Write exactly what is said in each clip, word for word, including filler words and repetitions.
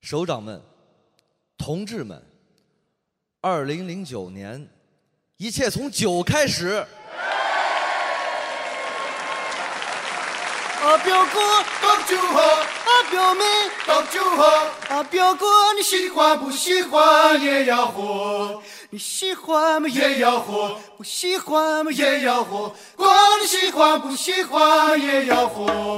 首长们、同志们，二零零九年，一切从酒开始。 啊，表哥，倒酒喝；啊，表妹，倒酒喝；啊，表哥，你喜欢不喜欢也要喝？你喜欢嘛也要喝，不喜欢嘛也要喝。管你喜欢不喜欢也要喝。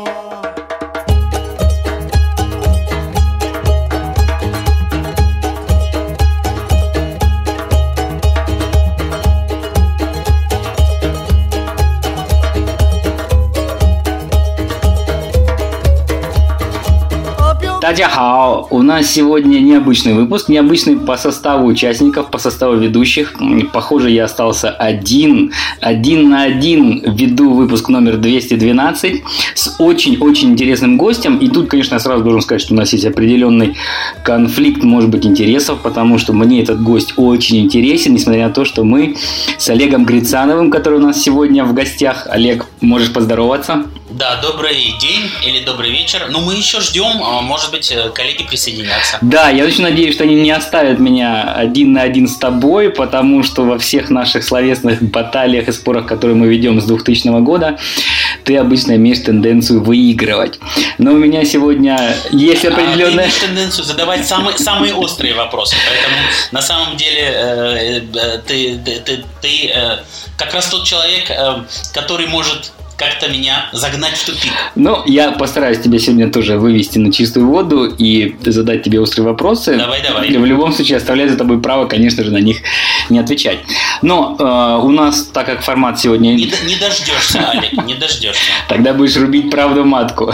大家好, у нас сегодня необычный выпуск, необычный по составу участников, по составу ведущих. Похоже, я остался один, один на один веду выпуск номер двести двенадцать с очень-очень интересным гостем. И тут, конечно, я сразу должен сказать, что у нас есть определенный конфликт, может быть, интересов, потому что мне этот гость очень интересен, несмотря на то, что мы с Олегом Грицановым, который у нас сегодня в гостях. Олег, можешь поздороваться? Да, добрый день или добрый вечер. Ну, мы еще ждем, может быть, коллеги присоединятся. Да, я очень надеюсь, что они не оставят меня один на один с тобой, потому что во всех наших словесных баталиях и спорах, которые мы ведем с двухтысячного года, ты обычно имеешь тенденцию выигрывать. Но у меня сегодня есть определенная... А, ты имеешь тенденцию задавать самые, самые острые вопросы, поэтому на самом деле э, э, ты, ты, ты, ты э, как раз тот человек, э, который может... как-то меня загнать в тупик. Ну, я постараюсь тебя сегодня тоже вывести на чистую воду и задать тебе острые вопросы. Давай, давай. И в любом случае оставляю за тобой право, конечно же, на них не отвечать. Но э, у нас, так как формат сегодня... Не, не дождешься, Олег, не дождешься. Тогда будешь рубить правду матку.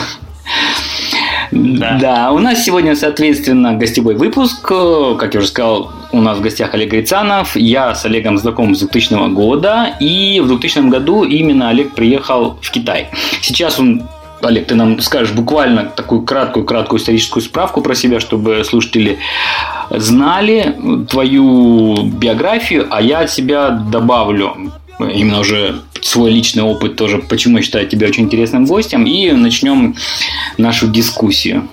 Да. да, у нас сегодня, соответственно, гостевой выпуск. Как я уже сказал, у нас в гостях Олег Грицанов. Я с Олегом знаком с двухтысячного года. И в двухтысячном году именно Олег приехал в Китай. Сейчас он... Олег, ты нам скажешь буквально такую краткую-краткую историческую справку про себя, чтобы слушатели знали твою биографию, а я от себя добавлю именно уже свой личный опыт тоже, почему я считаю тебя очень интересным гостем, и начнем нашу дискуссию.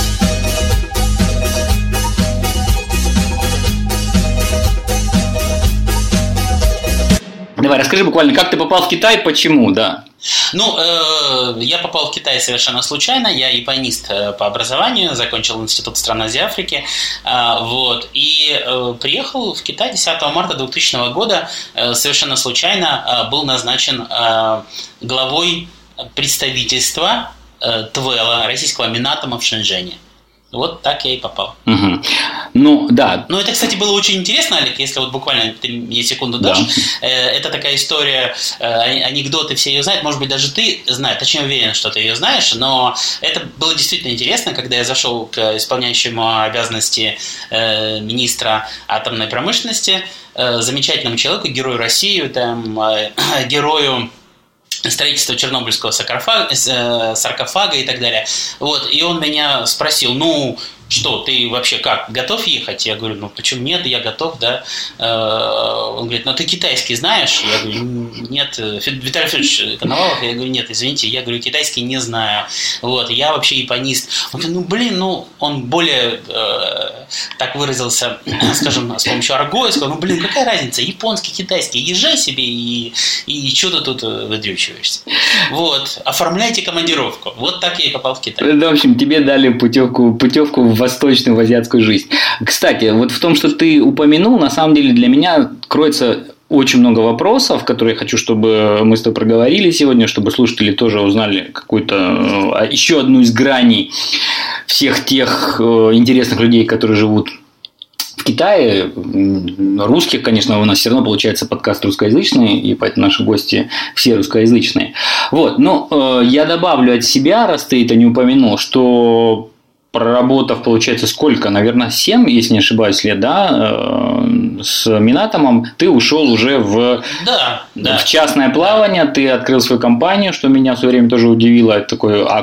Давай, расскажи буквально, как ты попал в Китай, почему, да? Ну, э, я попал в Китай совершенно случайно. Я японист по образованию, закончил институт стран Азии и Африки. Э, вот, и э, приехал в Китай десятого марта двухтысячного года. Э, совершенно случайно э, был назначен э, главой представительства э, ТВЭЛа, российского Минатома в Шэньчжэне. Вот так я и попал. Угу. Ну, да. Ну, это, кстати, было очень интересно, Олег, если вот буквально ты мне секунду дашь. Да. Это такая история, анекдоты, все ее знают, может быть, даже ты знаешь, точнее уверен, что ты ее знаешь, но это было действительно интересно, когда я зашел к исполняющему обязанности министра атомной промышленности, замечательному человеку, герою России, там, герою строительство чернобыльского саркофага, саркофага и так далее. Вот, и он меня спросил, ну, что, ты вообще как, готов ехать? Я говорю, ну, почему нет, я готов, да. Он говорит, ну, ты китайский знаешь? Я говорю, нет. Виталий Федорович Коновалов, я говорю, нет, извините, я говорю, китайский не знаю. Вот, я вообще японист. Он говорит, ну, блин, ну, он более, э, так выразился, скажем, с помощью арго, сказал, ну, блин, какая разница, японский, китайский, езжай себе и, и что ты тут выдрючиваешься. Вот, оформляйте командировку. Вот так я и попал в Китай. В общем, тебе дали путевку, путевку в восточную, в азиатскую жизнь. Кстати, вот в том, что ты упомянул, на самом деле для меня кроется очень много вопросов, которые я хочу, чтобы мы с тобой проговорили сегодня, чтобы слушатели тоже узнали какую-то еще одну из граней всех тех интересных людей, которые живут в Китае. Русских, конечно, у нас все равно получается подкаст русскоязычный, и поэтому наши гости все русскоязычные. Вот, но э, я добавлю от себя, раз ты это не упомянул, что проработав, получается, сколько? Наверное, семь, если не ошибаюсь, лет, да, с Минатомом, ты ушел уже в, да, да. в частное плавание, ты открыл свою компанию, что меня в свое время тоже удивило, это такой акт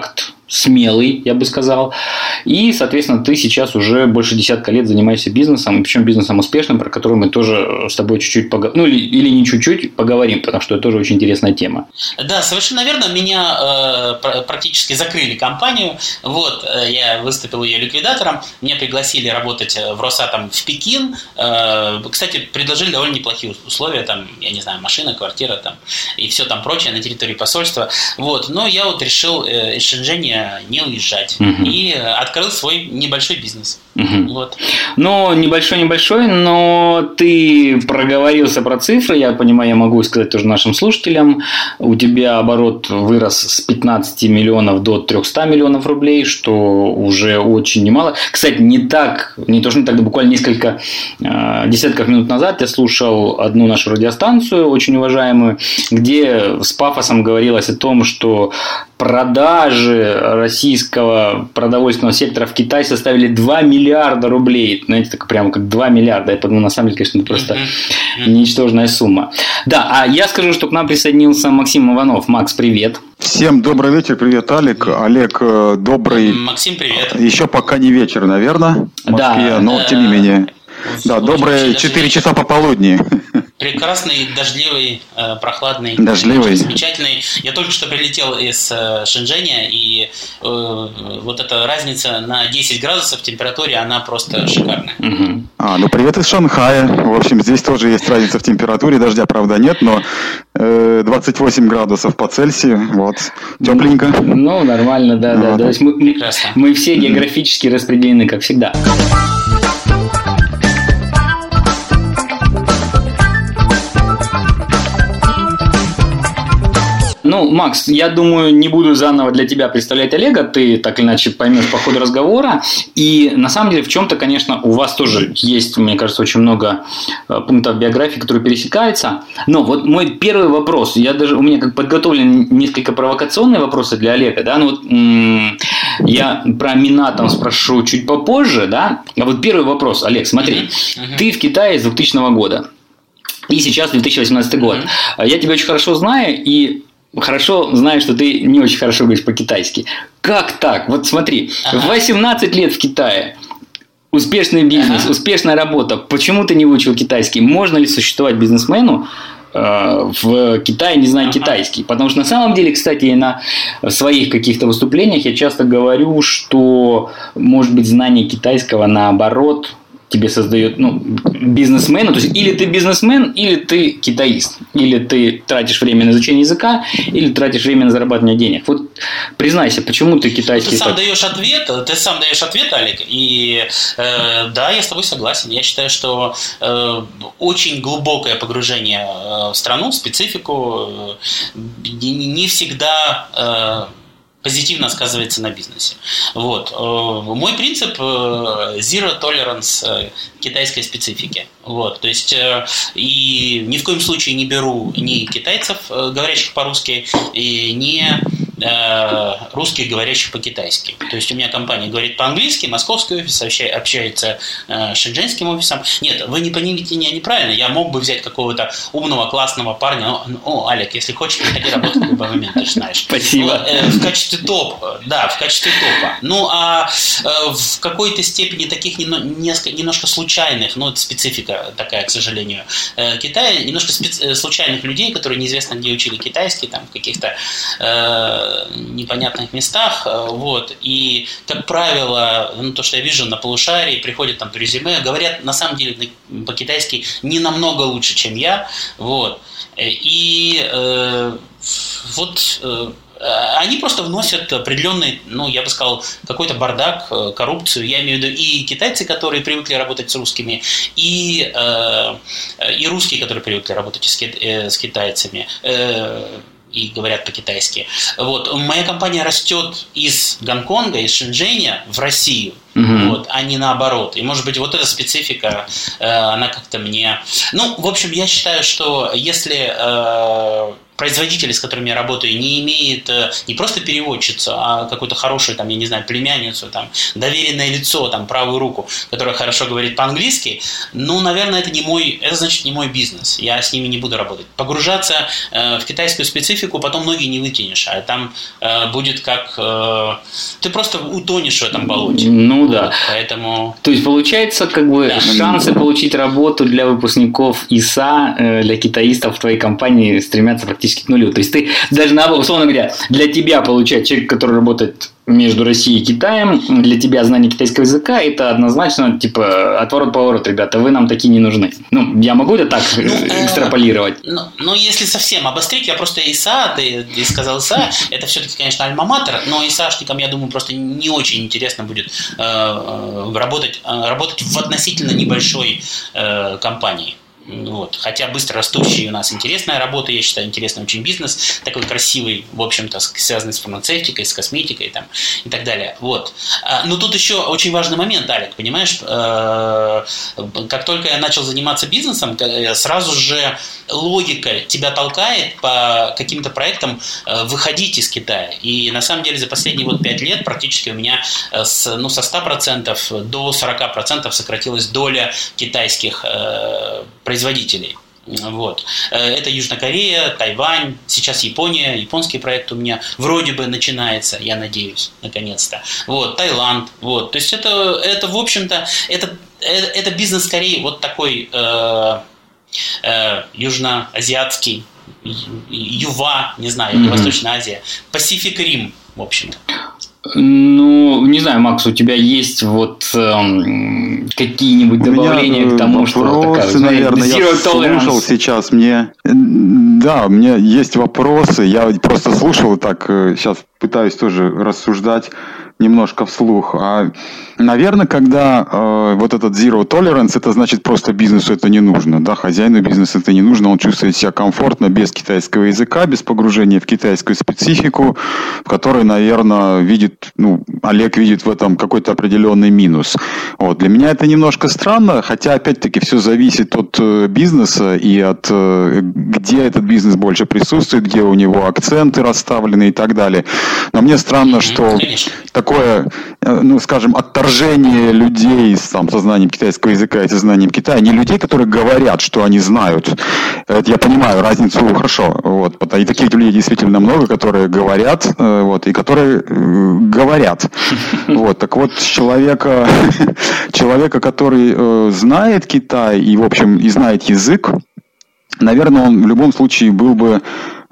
смелый, я бы сказал. И, соответственно, ты сейчас уже больше десятка лет занимаешься бизнесом, и причем бизнесом успешным, про который мы тоже с тобой чуть-чуть поговорим. Ну, или, или не чуть-чуть поговорим, потому что это тоже очень интересная тема. Да, совершенно верно. Меня э, практически закрыли компанию. Вот, я выступил ее ликвидатором. Меня пригласили работать в Росатом в Пекин. Э, кстати, предложили довольно неплохие условия. Там, я не знаю, машина, квартира там, и все там прочее на территории посольства. Вот. Но я вот решил э, из Шэньчжэня не уезжать. Угу. И открыл свой небольшой бизнес. Угу. Вот. Ну, небольшой-небольшой, но ты проговорился про цифры. Я понимаю, я могу сказать тоже нашим слушателям. У тебя оборот вырос с пятнадцати миллионов до трехсот миллионов рублей, что уже очень немало. Кстати, не так, не то, что не так, буквально несколько э, десятков минут назад я слушал одну нашу радиостанцию, очень уважаемую, где с пафосом говорилось о том, что продажи российского продовольственного сектора в Китае составили два миллиарда рублей. Знаете, так прямо как два миллиарда. Я подумал, на самом деле, конечно, это просто ничтожная сумма. Да, а я скажу, что к нам присоединился Максим Иванов. Макс, привет. Всем добрый вечер, привет, Алик. Олег, добрый... Максим, привет. Еще пока не вечер, наверное, в Москве, да, но тем не менее... Да, добрые четыре часа пополудни. Прекрасный, дождливый, прохладный, дождливый. Замечательный. Я только что прилетел из Шэньчжэня, и э, вот эта разница на десять градусов в температуре, она просто шикарная. Угу. А, ну привет из Шанхая. В общем, здесь тоже есть разница в температуре, дождя, правда, нет, но э, двадцать восемь градусов по Цельсию, вот, тепленько. Ну, нормально, да, да. Вот. То есть мы, мы все географически распределены, как всегда. Ну, Макс, я думаю, не буду заново для тебя представлять Олега, ты так или иначе поймешь по ходу разговора. И на самом деле в чем-то, конечно, у вас тоже есть, мне кажется, очень много пунктов биографии, которые пересекаются. Но вот мой первый вопрос, я даже, у меня как подготовлены несколько провокационные вопросы для Олега, да, ну вот м- я про Минатом спрошу чуть попозже, да. А вот первый вопрос, Олег, смотри, uh-huh. ты в Китае с двухтысячного года, и сейчас две тысячи восемнадцатый год. Uh-huh. Я тебя очень хорошо знаю, и хорошо знаю, что ты не очень хорошо говоришь по-китайски. Как так? Вот смотри, ага. восемнадцать лет в Китае, успешный бизнес, ага. успешная работа. Почему ты не выучил китайский? Можно ли существовать бизнесмену э, в Китае, не зная ага. китайский? Потому что на самом деле, кстати, на своих каких-то выступлениях я часто говорю, что, может быть, знание китайского наоборот тебе создает, ну, бизнесмена, то есть или ты бизнесмен, или ты китаист, или ты тратишь время на изучение языка, или тратишь время на зарабатывание денег. Вот признайся, почему ты китайский... Ты сам даешь ответ, ты сам даешь ответ, Алик, и э, да, я с тобой согласен. Я считаю, что э, очень глубокое погружение в страну, в специфику, э, не, не всегда... Э, позитивно сказывается на бизнесе. Вот. Мой принцип zero tolerance китайской специфики. Вот. То есть и ни в коем случае не беру ни китайцев, говорящих по-русски, и ни русских, говорящих по-китайски. То есть у меня компания говорит по-английски, московский офис общается с шэньчжэньским офисом. Нет, вы не понимаете меня неправильно. Я мог бы взять какого-то умного, классного парня. О, Алик, если хочешь, приходи работать в любой момент, ты же знаешь. Спасибо. В качестве топа. Да, в качестве топа. Ну, а в какой-то степени таких немножко случайных, ну, это специфика такая, к сожалению, Китая, немножко специ- случайных людей, которые неизвестно где учили китайский, там, в каких-то непонятных местах, вот, и, как правило, ну, то, что я вижу на полушарии, приходят там резюме, говорят, на самом деле, по-китайски не намного лучше, чем я, вот, и э, вот э, они просто вносят определенный, ну, я бы сказал, какой-то бардак, коррупцию. Я имею в виду и китайцы, которые привыкли работать с русскими, и, э, и русские, которые привыкли работать с, с китайцами. Э, и говорят по-китайски. Вот. Моя компания растет из Гонконга, из Шэньчжэня в Россию, mm-hmm. вот, а не наоборот. И, может быть, вот эта специфика, э, она как-то мне... Ну, в общем, я считаю, что если... Э, производитель, с которым я работаю, не имеет не просто переводчицу, а какую-то хорошую, там, я не знаю, племянницу, там, доверенное лицо, там, правую руку, которая хорошо говорит по-английски, ну, наверное, это не мой, это значит не мой бизнес. Я с ними не буду работать. Погружаться э, в китайскую специфику потом ноги не вытянешь, а там э, будет как... Э, ты просто утонешь в этом болоте. Ну да. Поэтому... То есть, получается, как бы да. шансы получить работу для выпускников ИСА, э, для китаистов в твоей компании стремятся практически к нулю. То есть, ты даже, на, условно говоря, для тебя получать человек, который работает между Россией и Китаем, для тебя знание китайского языка, это однозначно, типа, отворот-поворот, ребята, вы нам такие не нужны. Ну, я могу это так ну, экстраполировать? Э, ну, ну, если совсем обострить, я просто ИСА, ты, ты сказал ИСА, это все-таки, конечно, альма-матер, но ИСАшникам, я думаю, просто не очень интересно будет э, работать, э, работать в относительно небольшой э, компании. Вот. Хотя быстро растущий у нас интересная работа, я считаю, интересный очень бизнес, такой красивый, в общем-то, связанный с фармацевтикой, с косметикой там, и так далее. Вот. Но тут еще очень важный момент, Алик, понимаешь, как только я начал заниматься бизнесом, сразу же логика тебя толкает по каким-то проектам выходить из Китая. И на самом деле за последние вот пять лет практически у меня с, ну, со ста процентов до сорока процентов сократилась доля китайских производителей. Вот. Это Южная Корея, Тайвань, сейчас Япония, японский проект у меня вроде бы начинается, я надеюсь, наконец-то. Вот, Таиланд. Вот. То есть это, это в общем-то, это, это бизнес скорее вот такой э, э, южноазиатский, ЮВА, не знаю, mm-hmm. Восточная Азия, Pacific Rim, в общем-то. Ну, не знаю, Макс, у тебя есть вот эм, какие-нибудь добавления меня, к тому, вопросы, что такая, наверное, я слушал сейчас, мне, да, у меня есть вопросы, я просто слушал и так сейчас пытаюсь тоже рассуждать немножко вслух. А, наверное, когда э, вот этот zero tolerance, это значит просто бизнесу это не нужно, да, хозяину бизнеса это не нужно, он чувствует себя комфортно без китайского языка, без погружения в китайскую специфику, в которой, наверное, видит, ну, Олег видит в этом какой-то определенный минус. Вот. Для меня это немножко странно, хотя, опять-таки, все зависит от э, бизнеса и от э, где этот бизнес больше присутствует, где у него акценты расставлены и так далее. Но мне странно, что такое, ну, скажем, отторжение людей с, там, со знанием китайского языка и со знанием Китая, не людей, которые говорят, что они знают. Это я понимаю разницу хорошо. Вот. И таких людей действительно много, которые говорят, вот, и которые говорят. Вот. Так вот, человека, человека, который знает Китай и, в общем, и знает язык, наверное, он в любом случае был бы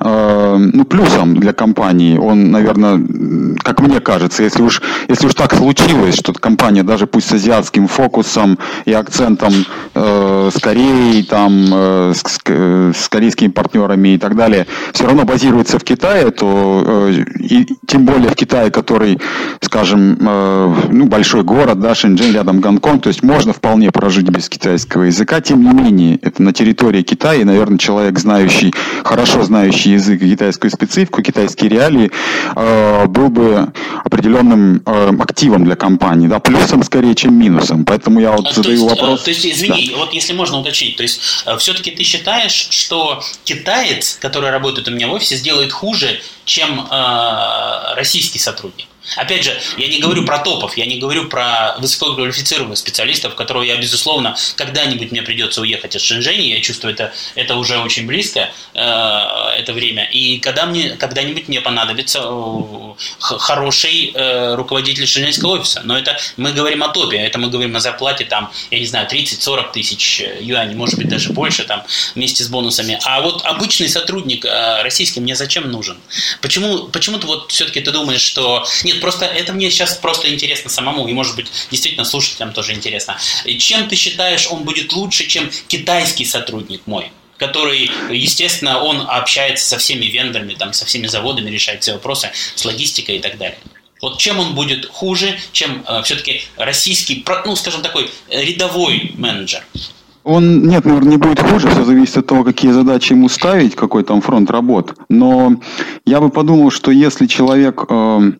ну, плюсом для компании. Он, наверное, как мне кажется, если уж, если уж так случилось, что компания даже пусть с азиатским фокусом и акцентом э, с Кореей, там, э, с, с корейскими партнерами и так далее, все равно базируется в Китае, то э, и тем более в Китае, который, скажем, э, ну, большой город, да, Шэньчжэнь, рядом Гонконг, то есть можно вполне прожить без китайского языка, тем не менее, это на территории Китая, и, наверное, человек, знающий, хорошо знающий язык и китайскую специфику, китайские реалии, э, был бы определенным э, активом для компании, да, плюсом скорее, чем минусом. Поэтому я вот то задаю есть, вопрос. То есть, извини, да. Вот если можно уточнить, то есть все-таки ты считаешь, что китаец, который работает у меня в офисе, сделает хуже, чем э, российский сотрудник? Опять же, я не говорю про топов, я не говорю про высококвалифицированных специалистов, которого я, безусловно, когда-нибудь мне придется уехать из Шэньчжэня, я чувствую, это, это уже очень близко, э, это время, и когда мне, когда-нибудь мне понадобится э, хороший э, руководитель шэньчжэньского офиса, но это мы говорим о топе, это мы говорим о зарплате, там, я не знаю, тридцать-сорок тысяч юаней, может быть, даже больше, там, вместе с бонусами, а вот обычный сотрудник э, российский мне зачем нужен? Почему, почему-то вот все-таки ты думаешь, что... Нет, просто это мне сейчас просто интересно самому, и, может быть, действительно слушателям тоже интересно. Чем ты считаешь, он будет лучше, чем китайский сотрудник мой, который, естественно, он общается со всеми вендорами, там, со всеми заводами, решает все вопросы с логистикой и так далее? Вот чем он будет хуже, чем э, все-таки российский, ну, скажем, такой рядовой менеджер? Он, нет, наверное, не будет хуже, все зависит от того, какие задачи ему ставить, какой там фронт работ. Но я бы подумал, что если человек, э,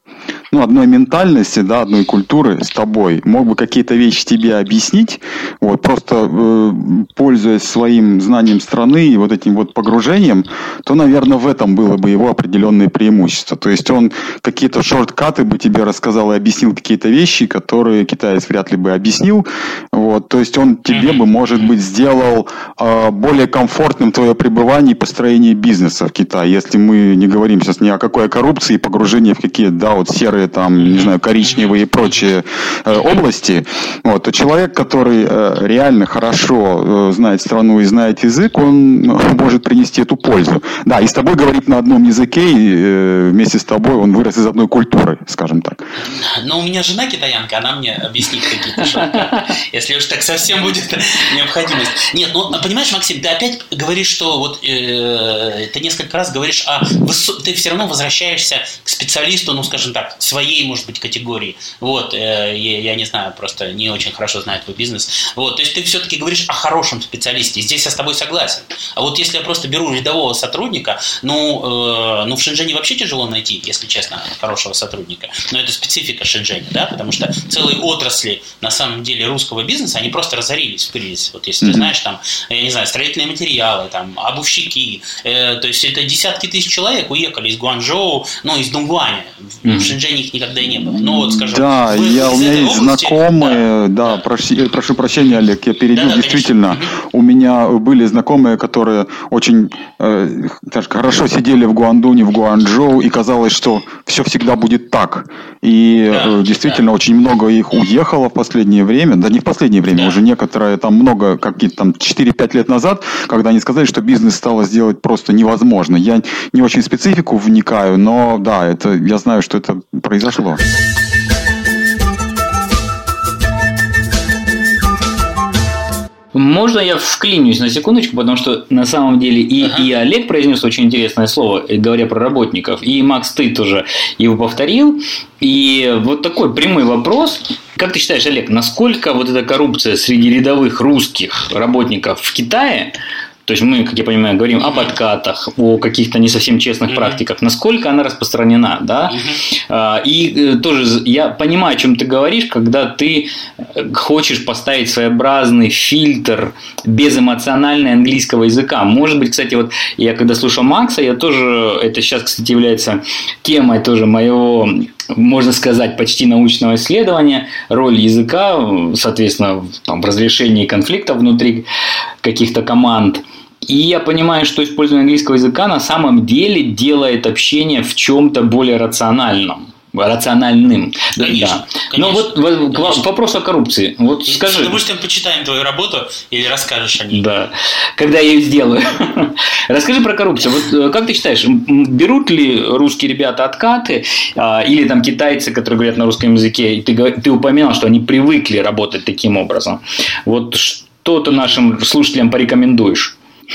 ну, одной ментальности, да, одной культуры с тобой, мог бы какие-то вещи тебе объяснить, вот, просто э, пользуясь своим знанием страны и вот этим вот погружением, то, наверное, в этом было бы его определенное преимущество. То есть он какие-то шорткаты бы тебе рассказал и объяснил какие-то вещи, которые китаец вряд ли бы объяснил. Вот, то есть он тебе бы, может быть, сделал э, более комфортным твое пребывание и построение бизнеса в Китае. Если мы не говорим сейчас ни о какой коррупции и погружении в какие-то, да, вот серые там, не знаю, коричневые и прочие э, области, вот, то человек, который э, реально хорошо э, знает страну и знает язык, он может принести эту пользу. Да, и с тобой говорит на одном языке, и э, вместе с тобой он вырос из одной культуры, скажем так. Но у меня жена китаянка, она мне объяснит какие-то шорткаты, если уж так совсем будет необходимость. Нет, ну, понимаешь, Максим, ты опять говоришь, что вот э, ты несколько раз говоришь, а высо... ты все равно возвращаешься к специалисту, ну, скажем так, своей, может быть, категории. Вот, э, я, я не знаю, просто не очень хорошо знаю твой бизнес. Вот, то есть ты все-таки говоришь о хорошем специалисте. Здесь я с тобой согласен. А вот если я просто беру рядового сотрудника, ну, э, ну в Шэньчжэне вообще тяжело найти, если честно, хорошего сотрудника. Но это специфика Шэньчжэня, да, потому что целые отрасли, на самом деле, русского бизнеса, они просто разорились в кризис. Вот если mm-hmm. ты знаешь, там, я не знаю, строительные материалы, там, обувщики, э, то есть это десятки тысяч человек уехали из Гуанчжоу, ну, из Дунгуаня. Mm-hmm. В Шэньчжэне их никогда и не было. Ну, вот, скажем, да, вы, я, у меня есть области, знакомые, да, да прошу, прошу прощения, Олег, я перейду, да, да, действительно, конечно. У меня были знакомые, которые очень э, так, хорошо сидели в Гуандуне, в Гуанчжоу, и казалось, что все всегда будет так. И да, э, действительно, да. очень много их уехало в последнее время, да не в последнее время, да. уже некоторые, там много, какие-то там четыре-пять лет назад, когда они сказали, что бизнес стало сделать просто невозможно. Я не очень в специфику вникаю, но да, это, я знаю, что это произошло. Можно я вклинюсь на секундочку, потому что на самом деле и, ага. и Олег произнес очень интересное слово, говоря про работников, и Макс, ты тоже его повторил. И вот такой прямой вопрос. Как ты считаешь, Олег, насколько вот эта коррупция среди рядовых русских работников в Китае, то есть мы, как я понимаю, говорим об откатах, о каких-то не совсем честных mm-hmm. практиках, насколько она распространена, да? Mm-hmm. И тоже я понимаю, о чем ты говоришь, когда ты хочешь поставить своеобразный фильтр безэмоционального английского языка. Может быть, кстати, вот я когда слушал Макса, я тоже, это сейчас, кстати, является темой тоже моего, можно сказать, почти научного исследования, роль языка, соответственно, там, в разрешении конфликтов внутри каких-то команд. И я понимаю, что использование английского языка на самом деле делает общение в чем-то более рациональном. Рациональным. Конечно, да. Но вот конечно. К вопросу о коррупции. Вот и скажи. С удовольствием почитаем твою работу или расскажешь о ней. Да, когда я ее сделаю. Расскажи про коррупцию. Вот как ты считаешь, берут ли русские ребята откаты или там китайцы, которые говорят на русском языке, и ты, ты упоминал, что они привыкли работать таким образом. Вот что ты нашим слушателям порекомендуешь?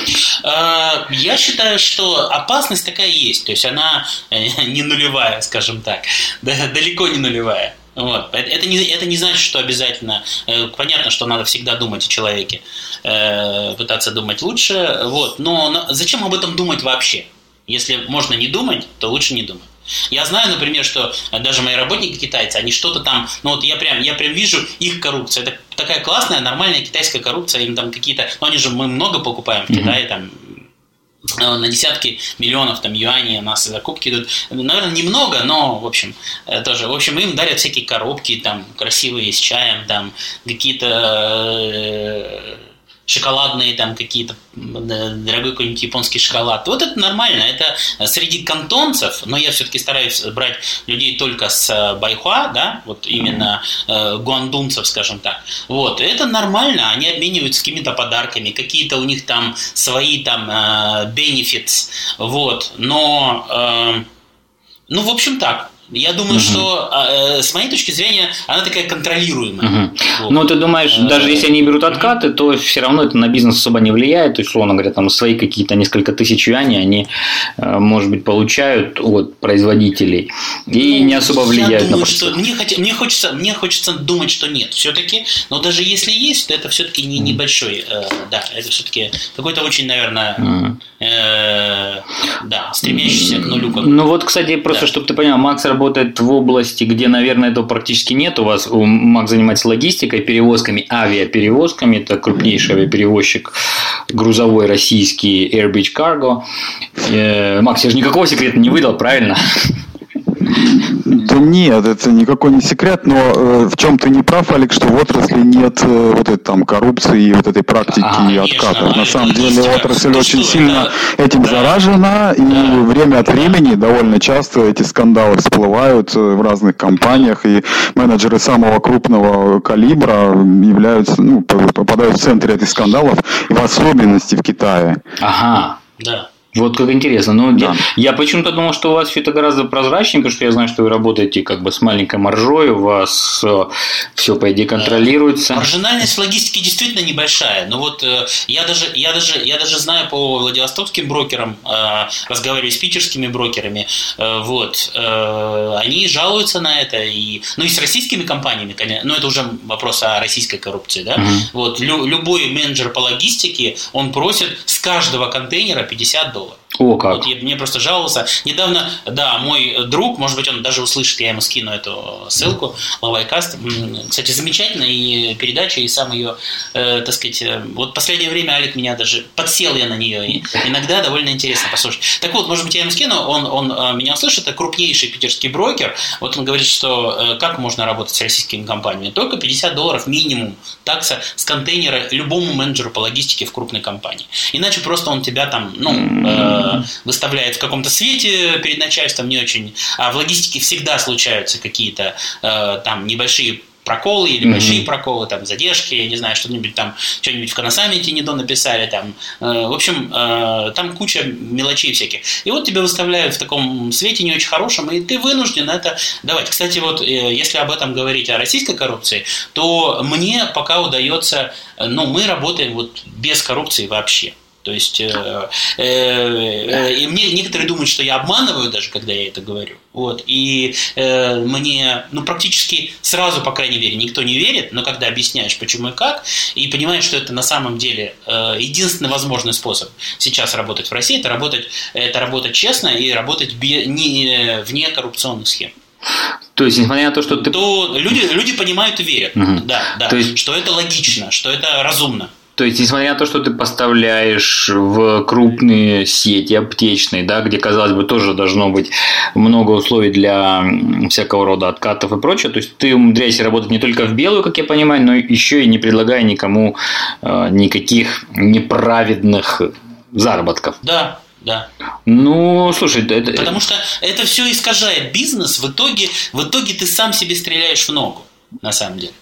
Я считаю, что опасность такая есть, то есть она не нулевая, скажем так, далеко не нулевая. Вот. Это, не, это не значит, что обязательно, понятно, что надо всегда думать о человеке, пытаться думать лучше, вот. Но зачем об этом думать вообще? Если можно не думать, то лучше не думать. Я знаю, например, что даже мои работники китайцы, они что-то там, ну вот я прям, я прям вижу их коррупцию. Это такая классная, нормальная китайская коррупция, им там какие-то, ну они же, мы много покупаем в Китае, там на десятки миллионов там юаней у нас закупки идут. Наверное, немного, но, в общем, тоже. В общем, им дарят всякие коробки, там, красивые, с чаем, там, какие-то шоколадные, там, какие-то, дорогой какой-нибудь японский шоколад. Вот это нормально. Это среди кантонцев, но я все-таки стараюсь брать людей только с байхуа, да, вот именно э, гуандунцев, скажем так. Вот, это нормально. Они обмениваются какими-то подарками, какие-то у них там свои там э, benefits, вот. Но, э, ну, в общем, так. Я думаю, угу. что э, с моей точки зрения она такая контролируемая. Угу. Вот. Но ты думаешь, даже если они берут откаты, угу. то все равно это на бизнес особо не влияет. То есть, условно говоря, там свои какие-то несколько тысяч юаней они, э, может быть, получают от производителей и ну, не особо влияют я думаю, на процесс. Что мне, хот... мне, хочется, мне хочется думать, что нет. Все-таки, но даже если есть, то это все-таки не небольшой. Э, да, это все-таки какой-то очень, наверное, угу. э, да, стремящийся к нулю. Ну вот, кстати, просто, да. чтобы ты понял, Макс работает работает в области, где, наверное, этого практически нет. У вас МАК занимается логистикой, перевозками, авиаперевозками. Это крупнейший авиаперевозчик грузовой российский Airbridge Cargo. Макс, я же никакого секрета не выдал, правильно? Да нет, это никакой не секрет, но э, в чем ты не прав, Алекс, что в отрасли нет э, вот этой там коррупции и вот этой практики а, и откатов. конечно, На самом это, деле это, отрасль это, очень что, сильно это, этим да, заражена, и да, время от времени довольно часто эти скандалы всплывают в разных компаниях, и менеджеры самого крупного калибра являются, ну, попадают в центр этих скандалов, и в особенности в Китае. Ага. Да. Вот как интересно. Ну, да. я, я почему-то думал, что у вас все это гораздо прозрачнее, потому что я знаю, что вы работаете как бы с маленькой маржой, у вас э, все, по идее, контролируется. Маржинальность в логистике действительно небольшая. Но вот э, я, даже, я, даже, я даже знаю по владивостокским брокерам, э, разговариваю с питерскими брокерами, э, вот, э, они жалуются на это. И, ну и с российскими компаниями, конечно, но это уже вопрос о российской коррупции. Да? Uh-huh. Вот, лю, любой менеджер по логистике, он просит с каждого контейнера пятьдесят долларов. О, как. Вот, я, мне просто жаловался. Недавно, да, мой друг, может быть, он даже услышит, я ему скину эту ссылку, Лавайкаст. Кстати, замечательная и передача, и сам ее, э, так сказать, э, вот в последнее время Алик меня даже, подсел я на нее, и иногда довольно интересно послушать. Так вот, может быть, я ему скину, он, он э, меня услышит, это крупнейший питерский брокер, вот он говорит, что э, как можно работать с российскими компаниями? Только пятьдесят долларов минимум такса с контейнера любому менеджеру по логистике в крупной компании. Иначе просто он тебя там, ну, э, выставляет в каком-то свете перед начальством не очень. А в логистике всегда случаются какие-то э, там небольшие проколы или mm-hmm. большие проколы, там, задержки, я не знаю, что-нибудь там, что-нибудь в коносаммите не до написали, там, э, в общем, э, там куча мелочей всяких. И вот тебя выставляют в таком свете не очень хорошем, и ты вынужден это давать. Кстати, вот, э, если об этом говорить, о российской коррупции, то мне пока удается, э, ну, мы работаем вот без коррупции вообще. То есть, э, э, э, и мне некоторые думают, что я обманываю даже, когда я это говорю. Вот. И э, мне, ну, практически сразу, по крайней мере, никто не верит, но когда объясняешь, почему и как, и понимаешь, что это на самом деле э, единственный возможный способ сейчас работать в России, это работать, это работать честно и работать бе, не, вне коррупционных схем. То есть, несмотря на то, что ты... То люди, люди понимают и верят, угу. да, да, то есть... что это логично, что это разумно. То есть, несмотря на то, что ты поставляешь в крупные сети аптечные, да, где, казалось бы, тоже должно быть много условий для всякого рода откатов и прочее, то есть ты умудряешься работать не только в белую, как я понимаю, но еще и не предлагая никому э, никаких неправедных заработков. Да. Да. Ну, слушай, это... Потому что это все искажает бизнес, в итоге, в итоге ты сам себе стреляешь в ногу, на самом деле.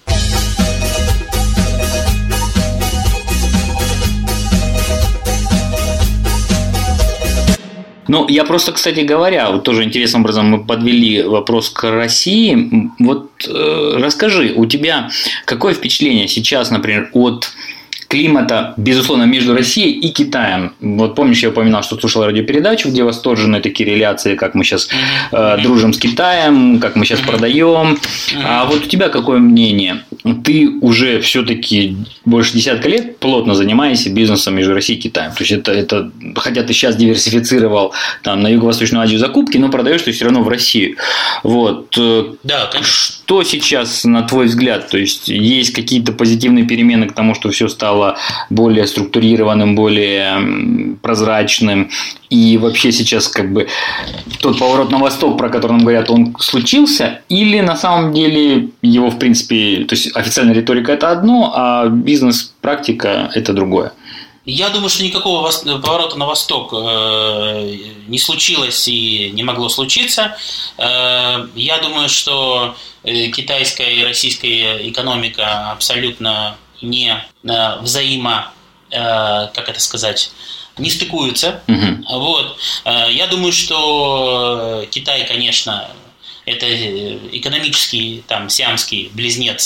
Ну, я просто, кстати говоря, вот тоже интересным образом мы подвели вопрос к России. Вот э, расскажи, у тебя какое впечатление сейчас, например, от климата, безусловно, между Россией и Китаем? Вот помнишь, я упоминал, что слушал радиопередачу, где восторженные такие реляции, как мы сейчас э, дружим с Китаем, как мы сейчас продаем. А вот у тебя какое мнение? Ты уже все-таки больше десятка лет плотно занимаешься бизнесом между Россией и Китаем. То есть это, это хотя ты сейчас диверсифицировал там, на Юго-Восточную Азию закупки, но продаешь ты все равно в Россию. Вот. Да, конечно. Что сейчас, на твой взгляд? То есть есть какие-то позитивные перемены к тому, что все стало более структурированным, более прозрачным, и вообще сейчас как бы тот поворот на восток, про который нам говорят, он случился, или на самом деле его в принципе, то есть официальная риторика это одно, а бизнес-практика это другое? Я думаю, что никакого поворота на восток не случилось и не могло случиться. Я думаю, что китайская и российская экономика абсолютно не взаимо, как это сказать, не стыкуются. Uh-huh. Вот. Я думаю, что Китай, конечно, это экономический там сиамский близнец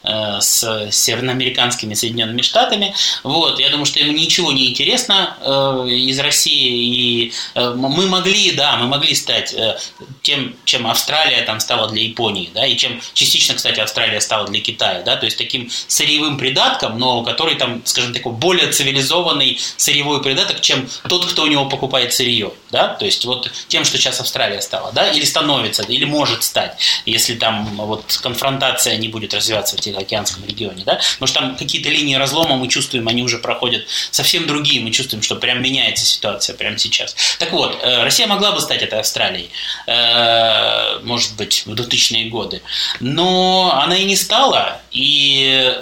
э, с североамериканскими Соединенными Штатами. Вот. Я думаю, что ему ничего не интересно э, из России. И э, мы могли, да, мы могли стать э, тем, чем Австралия там стала для Японии, да, и чем частично, кстати, Австралия стала для Китая, да, то есть таким сырьевым придатком, но который там, скажем, такой более цивилизованный сырьевой придаток, чем тот, кто у него покупает сырье, да, то есть вот тем, что сейчас Австралия стала, да, или становится, или может стать, если там вот конфронтация не будет развиваться в Тихоокеанском регионе, да, потому что там какие-то линии разлома мы чувствуем, они уже проходят совсем другие, мы чувствуем, что прям меняется ситуация прямо сейчас. Так вот, Россия могла бы стать этой Австралией, может быть, в двухтысячные годы, но она и не стала, и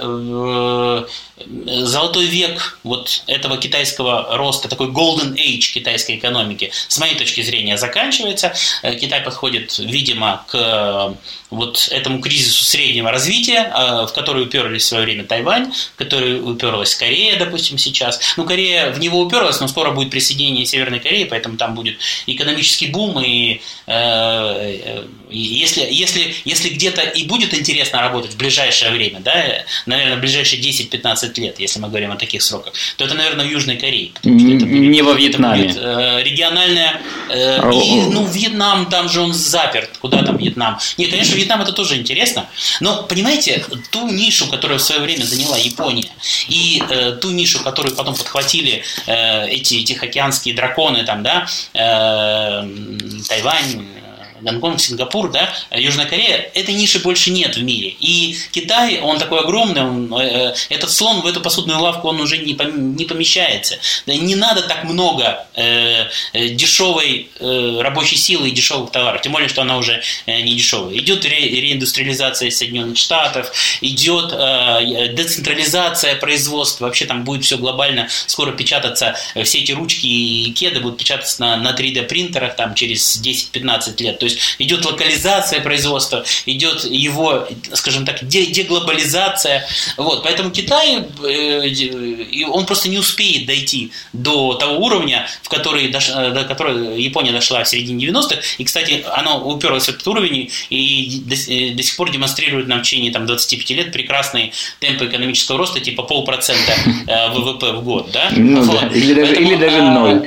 золотой век вот этого китайского роста, такой golden age китайской экономики, с моей точки зрения, заканчивается. Китай подходит, видимо, к вот этому кризису среднего развития, в который уперлись в свое время Тайвань, в который уперлась Корея, допустим, сейчас. Ну, Корея в него уперлась, но скоро будет присоединение Северной Кореи, поэтому там будет экономический бум, и э, если, если, если где-то и будет интересно работать в ближайшее время, да, наверное, в ближайшие десять-пятнадцать лет, если мы говорим о таких сроках, то это, наверное, в Южной Корее. Не, будет, не во Вьетнаме. Это будет, э, региональная... Э, и, ну, Вьетнам, там же он заперт. Куда там Вьетнам? Нет, конечно, Вьетнам это тоже интересно. Но, понимаете, ту нишу, которую в свое время заняла Япония, и э, ту нишу, которую потом подхватили э, эти тихоокеанские драконы, там, да, э, Тайвань, Гонконг, Сингапур, да, Южная Корея, этой ниши больше нет в мире. И Китай, он такой огромный, он, э, этот слон в эту посудную лавку, он уже не, пом, не помещается. Да, не надо так много э, дешевой э, рабочей силы и дешевых товаров, тем более, что она уже э, не дешевая. Идет ре, реиндустриализация Соединенных Штатов, идет э, децентрализация производства, вообще там будет все глобально скоро печататься, все эти ручки и кеды будут печататься на, на три дэ принтерах там, через десять-пятнадцать лет. То есть идет локализация производства, идет его, скажем так, деглобализация. Вот. Поэтому Китай, он просто не успеет дойти до того уровня, в который, до которого Япония дошла в середине девяностых. И, кстати, она уперлась в этот уровень и до, до сих пор демонстрирует нам в течение там, двадцати пяти лет прекрасные темпы экономического роста, типа полпроцента вэ вэ пэ в год. Да? Ну, вот. Да. Или, даже, Поэтому, или даже ноль.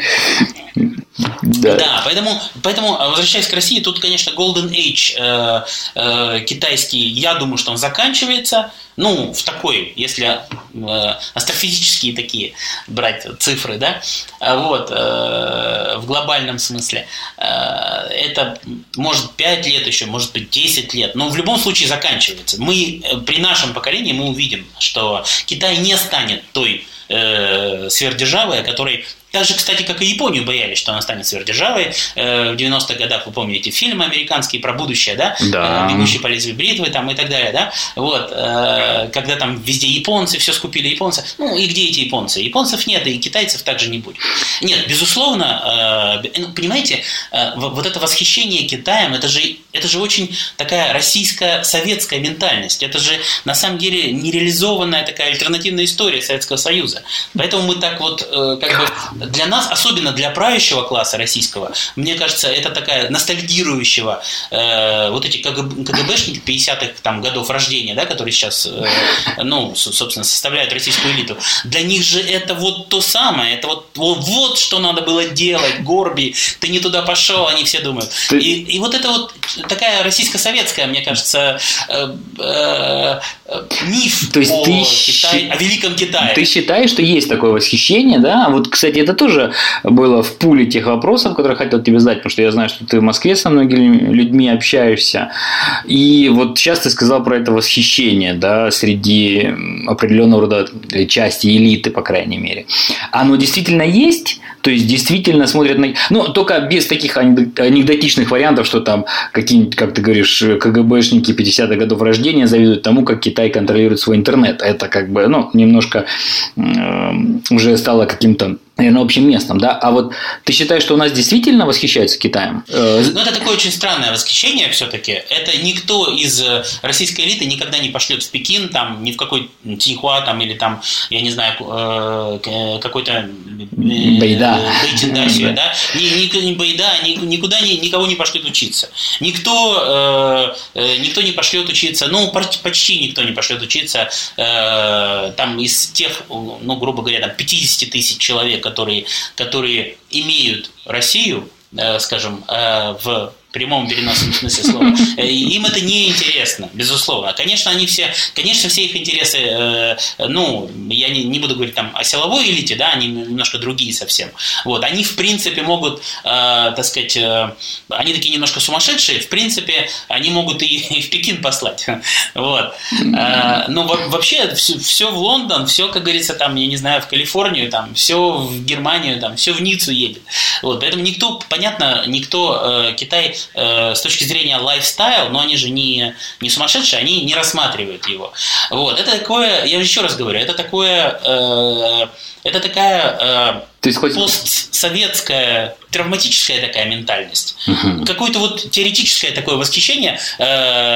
Да, да поэтому, поэтому, возвращаясь к России, тут, конечно, Golden Age э, э, китайский, я думаю, что он заканчивается. Ну, в такой, если э, астрофизические такие брать цифры, да, вот, э, в глобальном смысле, э, это может пять лет еще, может быть десять лет, но в любом случае заканчивается. Мы, при нашем поколении мы увидим, что Китай не станет той э, сверхдержавой, о которой... Так же, кстати, как и Японию боялись, что она станет сверхдержавой. В девяностых годах, вы помните, фильмы американские про будущее, да? Да. «Бегущий по лезвию бритвы» там, и так далее, да? Вот. Когда там везде японцы, все скупили японцы. Ну, и где эти японцы? Японцев нет, и китайцев также не будет. Нет, безусловно, понимаете, вот это восхищение Китаем, это же, это же очень такая российско-советская ментальность. Это же, на самом деле, нереализованная такая альтернативная история Советского Союза. Поэтому мы так вот, как бы, для нас, особенно для правящего класса российского, мне кажется, это такая ностальгирующего, э, вот эти КГБшники пятидесятых там, годов рождения, да, которые сейчас, э, ну, собственно, составляют российскую элиту, для них же это вот то самое, это вот, вот, вот что надо было делать, Горби, ты не туда пошел, они все думают. Ты... И, и вот это вот такая российско-советская, мне кажется, э, э, миф то есть о, ты Китае, о великом Китае. Ты считаешь, что есть такое восхищение, да? Вот, кстати, это тоже было в пуле тех вопросов, которые я хотел тебе задать, потому что я знаю, что ты в Москве со многими людьми общаешься. И вот сейчас ты сказал про это восхищение, да, среди определенного рода части элиты, по крайней мере. Оно действительно есть? То есть, действительно смотрят на... Ну, только без таких анекдотичных вариантов, что там какие-нибудь, как ты говоришь, КГБшники пятидесятых годов рождения завидуют тому, как Китай контролирует свой интернет. Это как бы, ну, немножко э, уже стало каким-то наверное, общим местом, да? А вот ты считаешь, что у нас действительно восхищаются Китаем? Ну, это такое очень странное восхищение все-таки. Это никто из российской элиты никогда не пошлет в Пекин, там, ни в какой Цинхуа, там, или там, я не знаю, какой-то Байда. Бэйтиндасию, да? Ни, ни, ни Байда, ни, никуда ни, никого не пошлет учиться. Никто, э, никто не пошлет учиться, ну, почти никто не пошлет учиться, э, там, из тех, ну, грубо говоря, там, пятьдесят тысяч человек, которые, которые имеют Россию, э, скажем, э, в прямом переносном смысле слова, им это не интересно, безусловно. Конечно, они все, конечно, все их интересы, э, ну, я не, не буду говорить там о силовой элите, да, они немножко другие совсем. Вот, они в принципе могут, э, так сказать, э, они такие немножко сумасшедшие, в принципе, они могут и, и в Пекин послать. Вот. Э, но вообще все, все в Лондон, все, как говорится, там, я не знаю, в Калифорнию, там, все в Германию, там, все в Ниццу едет. Вот, поэтому никто, понятно, никто э, Китай с точки зрения лайфстайл, но они же не, не сумасшедшие, они не рассматривают его. Вот. Это такое, я еще раз говорю, это такое, э, это такая э, хоть... постсоветская, травматическая такая ментальность. Угу. Какое-то вот теоретическое такое восхищение, э,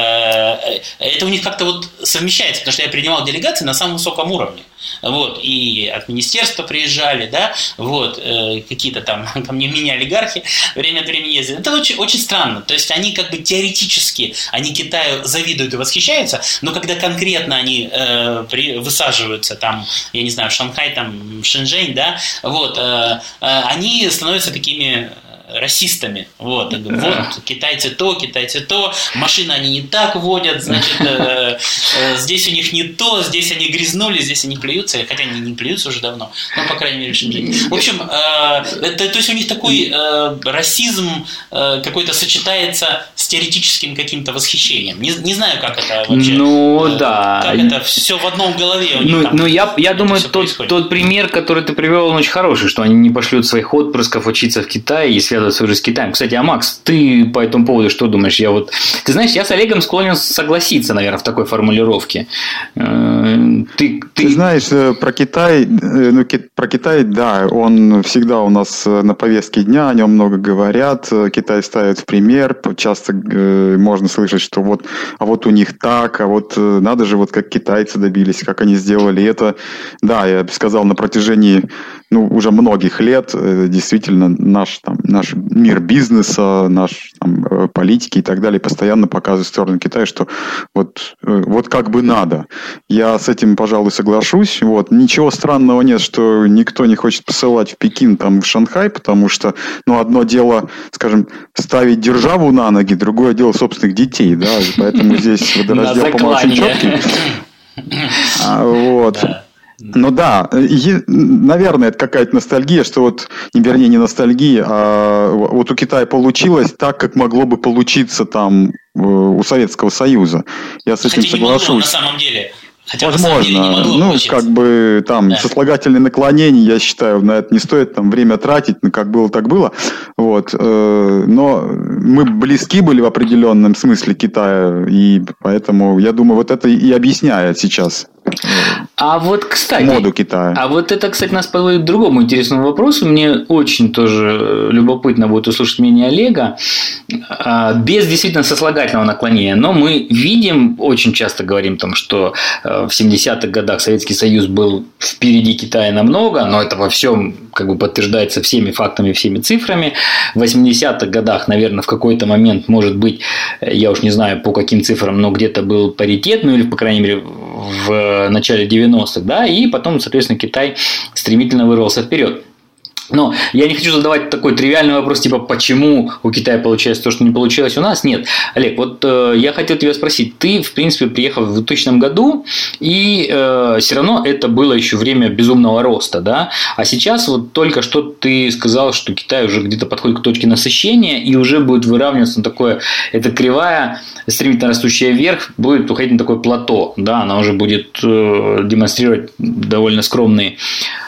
это у них как-то вот совмещается, потому что я принимал делегации на самом высоком уровне. Вот, и от министерства приезжали, да, вот, э, какие-то там ко мне мини-олигархи время от времени ездили. Это очень, очень странно. То есть они как бы теоретически, они Китаю завидуют и восхищаются, но когда конкретно они э, при, высаживаются там, я не знаю, в Шанхай, там, в Шэньчжэнь, да, вот, э, э, они становятся такими расистами. Вот, вот китайцы то, китайцы то, машины они не так водят, значит, э, э, здесь у них не то, здесь они грязнули, здесь они плюются, хотя они не плюются уже давно, ну, по крайней мере, в Шэньчжэне. В общем, э, это, то есть у них такой э, расизм э, какой-то сочетается с теоретическим каким-то восхищением. Не, не знаю, как это вообще. Ну, э, да. Как это все в одном голове у них. Ну, там, ну я, я думаю, тот, тот пример, который ты привел, он очень хороший, что они не пошлют своих отпрысков учиться в Китае, если свою жизнь с Китаем. Кстати, а Макс, ты по этому поводу что думаешь? Я вот, ты знаешь, я с Олегом склонен согласиться, наверное, в такой формулировке. Ты, ты... ты знаешь, про Китай, ну, про Китай, да, он всегда у нас на повестке дня, о нем много говорят, Китай ставят в пример, часто можно слышать, что вот, а вот у них так, а вот надо же, вот как китайцы добились, как они сделали это. Да, я бы сказал, на протяжении, ну, уже многих лет действительно наш, там, наш мир бизнеса, наш там, политики и так далее постоянно показывают в сторону Китая, что вот, вот как бы надо. Я с этим, пожалуй, соглашусь. Вот. Ничего странного нет, что никто не хочет посылать в Пекин, там, в Шанхай, потому что, ну, одно дело, скажем, ставить державу на ноги, другое дело собственных детей, да, поэтому здесь водораздел, по-моему, очень четкий. Вот. Ну да, наверное, это какая-то ностальгия, что вот, вернее, не ностальгия, а вот у Китая получилось так, как могло бы получиться там у Советского Союза. Я с этим Хотя соглашусь. Не могло, на самом деле. Хотя возможно, на ну, получиться. Как бы там да. Сослагательные наклонения, я считаю, на это не стоит там время тратить, ну, как было, так было. Вот. Но мы близки были в определенном смысле Китая, и поэтому, я думаю, вот это и объясняет сейчас а вот, кстати, моду Китая. А вот это, кстати, нас подводит к другому интересному вопросу. Мне очень тоже любопытно будет услышать мнение Олега, без действительно сослагательного наклонения. Но мы видим, очень часто говорим о том, что в семидесятых годах Советский Союз был впереди Китая намного, но это во всем как бы подтверждается всеми фактами, всеми цифрами. В восьмидесятых годах, наверное, в какой-то момент, может быть, я уж не знаю по каким цифрам, но где-то был паритет, ну или, по крайней мере, в начале девяностых, да, и потом, соответственно, Китай стремительно вырвался вперед. Но я не хочу задавать такой тривиальный вопрос, типа, почему у Китая получается то, что не получилось у нас. Нет. Олег, вот э, я хотел тебя спросить. Ты, в принципе, приехал в двухтысячном году, и э, все равно это было еще время безумного роста, да? А сейчас вот только что ты сказал, что Китай уже где-то подходит к точке насыщения, и уже будет выравниваться на такое, эта кривая, стремительно растущая вверх, будет уходить на такое плато, да? Она уже будет э, демонстрировать довольно скромные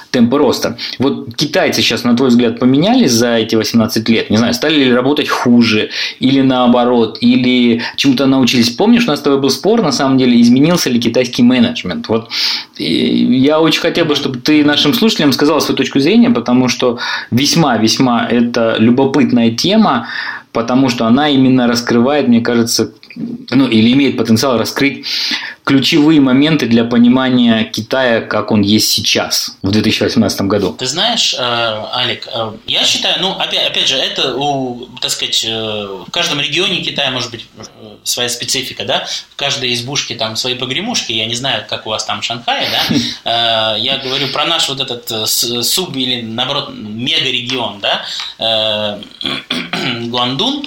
темпы роста. Вот китайцы сейчас, на твой взгляд, поменялись за эти восемнадцать лет? Не знаю, стали ли работать хуже, или наоборот, или чему-то научились? Помнишь, у нас с тобой был спор, на самом деле, изменился ли китайский менеджмент? Вот я очень хотел бы, чтобы ты нашим слушателям сказал свою точку зрения, потому что весьма-весьма это любопытная тема, потому что она именно раскрывает, мне кажется, ну, или имеет потенциал раскрыть ключевые моменты для понимания Китая, как он есть сейчас, в две тысячи восемнадцатом году. Ты знаешь, Алик, я считаю, ну, опять, опять же, это, у, так сказать, в каждом регионе Китая может быть своя специфика, да, в каждой избушке там свои погремушки, я не знаю, как у вас там в Шанхае, да, я говорю про наш вот этот суб или, наоборот, мега-регион, да, Гуандун,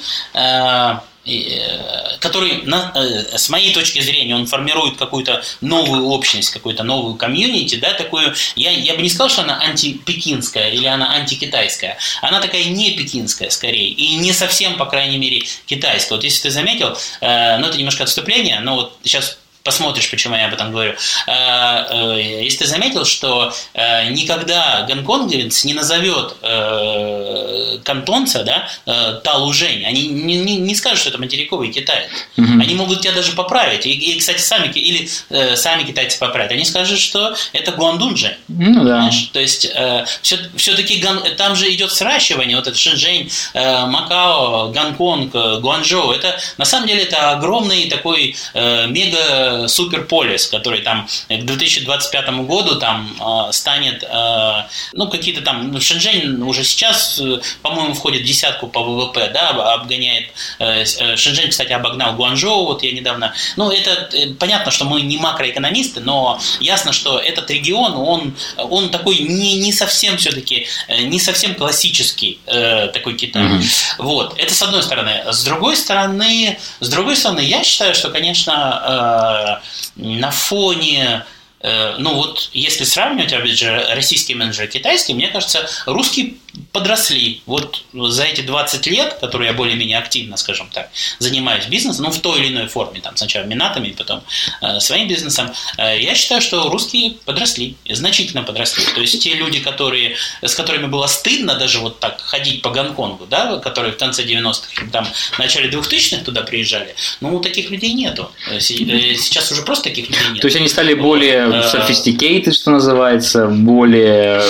который, с моей точки зрения, он формирует какую-то новую общность, какую-то новую комьюнити, да, такую, я, я бы не сказал, что она антипекинская или она антикитайская, она такая не пекинская, скорее, и не совсем, по крайней мере, китайская. Вот если ты заметил, ну, это немножко отступление, но вот сейчас посмотришь, почему я об этом говорю. Если ты заметил, что никогда гонконговец не назовет кантонца, да, Талужень, они не, не, не скажут, что это материковый китаец. Угу. Они могут тебя даже поправить. И, и кстати, сами, или э, сами китайцы поправят. Они скажут, что это Гуандунжэнь. Ну, да. То есть, э, все, все-таки гон, там же идет сращивание, вот это Шэньчжэнь, э, Макао, Гонконг, Гуанчжоу. Это, на самом деле, это огромный такой э, мега суперполис, который там к две тысячи двадцать пятому году там э, станет, э, ну, какие-то там, ну, Шэньчжэнь уже сейчас, э, по-моему, входит в десятку по ВВП, да, обгоняет, э, Шэньчжэнь, кстати, обогнал Гуанчжоу, вот я недавно, ну, это, э, понятно, что мы не макроэкономисты, но ясно, что этот регион, он, он такой не, не совсем все-таки, э, не совсем классический э, такой Китай. Mm-hmm. Вот, это с одной стороны. С другой стороны, с другой стороны, я считаю, что, конечно, э, на фоне, э, ну вот, если сравнивать, опять же, российские менеджеры и китайские, мне кажется, русские подросли. Вот за эти двадцать лет, которые я более-менее активно, скажем так, занимаюсь бизнесом, ну, в той или иной форме, там, сначала минатами, потом э, своим бизнесом, э, я считаю, что русские подросли, значительно подросли. То есть те люди, которые, с которыми было стыдно даже вот так ходить по Гонконгу, да, которые в конце девяностых, там, в начале двухтысячных туда приезжали, ну, таких людей нету. Сейчас уже просто таких людей нет. То есть они стали более sophisticated, что называется, более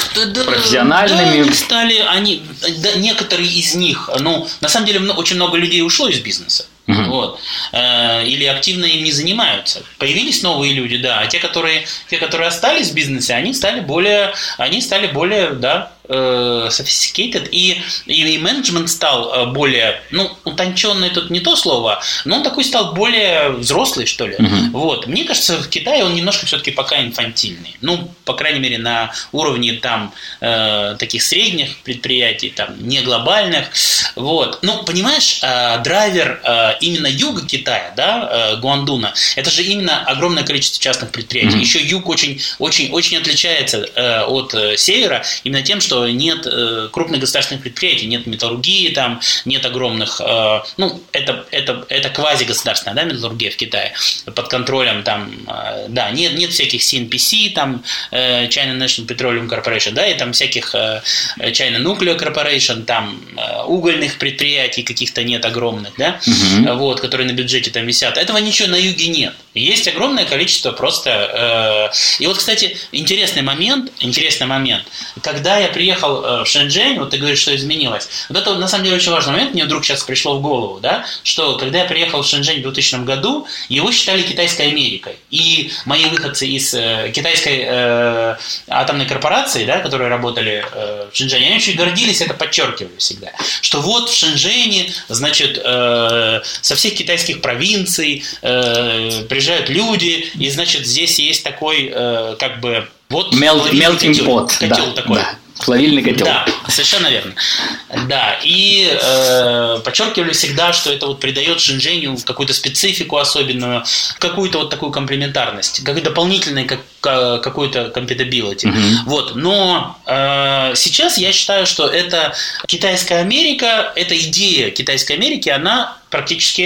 профессиональными. Стали они, да, некоторые из них, ну, на самом деле очень много людей ушло из бизнеса. Uh-huh. Вот. Или активно им не занимаются. Появились новые люди, да, а те, которые, те, которые остались в бизнесе, они стали более, они стали более, да, sophisticated, и, и менеджмент стал более, ну, утонченный тут не то слово, но он такой стал более взрослый, что ли. Uh-huh. Вот. Мне кажется, в Китае он немножко все-таки пока инфантильный. Ну, по крайней мере, на уровне там э, таких средних предприятий, там, не глобальных. Вот. Ну, понимаешь, э, драйвер э, именно юга Китая, да, э, Гуандуна, это же именно огромное количество частных предприятий. Uh-huh. Еще юг очень, очень, очень отличается э, от э, севера именно тем, что нет э, крупных государственных предприятий, нет металлургии, там, нет огромных, э, ну, это, это, это квазигосударственная, да, металлургия в Китае, под контролем, там, э, да, нет, нет всяких си эн пи си, там, э, China National Petroleum Corporation, да, и там всяких э, China Nuclear Corporation, там, э, угольных предприятий каких-то нет огромных, да, uh-huh. вот, которые на бюджете там висят. Этого ничего на юге нет. Есть огромное количество просто... Э, и вот, кстати, интересный момент, интересный момент, когда я приехал в Шэньчжэнь, вот ты говоришь, что изменилось. Вот это на самом деле очень важный момент, мне вдруг сейчас пришло в голову, да, что когда я приехал в Шэньчжэнь в двухтысячном году, его считали Китайской Америкой. И мои выходцы из э, китайской э, атомной корпорации, да, которые работали э, в Шэньчжэне, они очень гордились, это подчеркивали всегда, что вот в Шэньчжэне, значит, э, со всех китайских провинций э, приезжают люди, и, значит, здесь есть такой, э, как бы, вот... Melt, melting котел, pot. Котел да, такой. Да. Плавильный котел. Да, совершенно верно. Да, и э, подчеркивали всегда, что это вот придает Шэньчжэню какую-то специфику особенную, какую-то вот такую комплементарность, как дополнительный как, какой-то compatibility. Uh-huh. Вот, но э, сейчас я считаю, что это Китайская Америка, эта идея Китайской Америки, она практически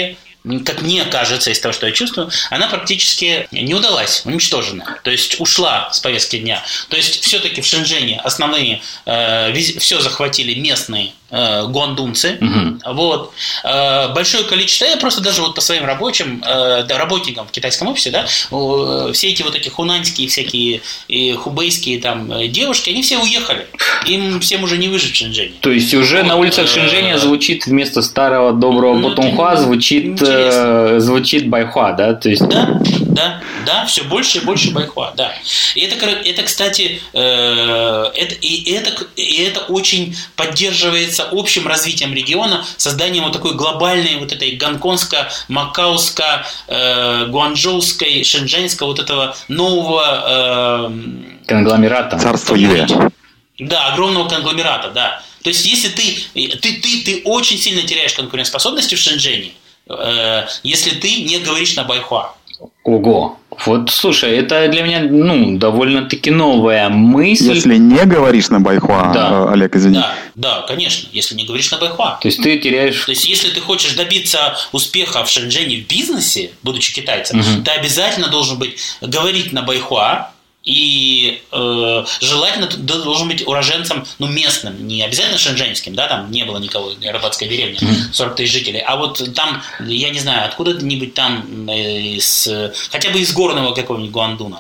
как мне кажется, из того, что я чувствую, она практически не удалась, уничтожена. То есть ушла с повестки дня. То есть все-таки в Шэньчжэне основные, э, все захватили местные э, гуандунцы. Угу. Вот. Э, большое количество, я просто даже вот по своим рабочим, э, да, работникам в китайском офисе, да, э, все эти вот эти хунаньские всякие и хубейские там девушки, они все уехали. Им всем уже не выжить в Шэньчжэне. То есть уже вот, на улицах Шэньчжэня звучит вместо старого доброго ну, Путунхуа звучит... Интересно. Звучит байхуа, да? То есть... Да, да, да, все больше и больше байхуа, да. И это, это кстати, э, это, и, это, и это очень поддерживается общим развитием региона, созданием вот такой глобальной вот этой гонконгско-макауско, э, гуанчжоуской, шэньчжэньского вот этого нового... Э, конгломерата. Царство Юрия. Да, огромного конгломерата, да. То есть, если ты, ты, ты, ты очень сильно теряешь конкурентоспособность в Шэньчжэне, если ты не говоришь на байхуа. Ого. Вот, слушай, это для меня, ну, довольно-таки новая мысль. Если не говоришь на байхуа, да. Олег, извини. Да, да, конечно, если не говоришь на байхуа. То есть ты теряешь... То есть если ты хочешь добиться успеха в Шэньчжэне в бизнесе, будучи китайцем, угу. ты обязательно должен быть говорить на байхуа, и э, желательно ты должен быть уроженцем, ну, местным, не обязательно шэньчжэньским, да, там не было никого, рыбацкая деревня, сорок тысяч жителей, а вот там, я не знаю, откуда-нибудь там, из, хотя бы из горного какого-нибудь Гуандуна.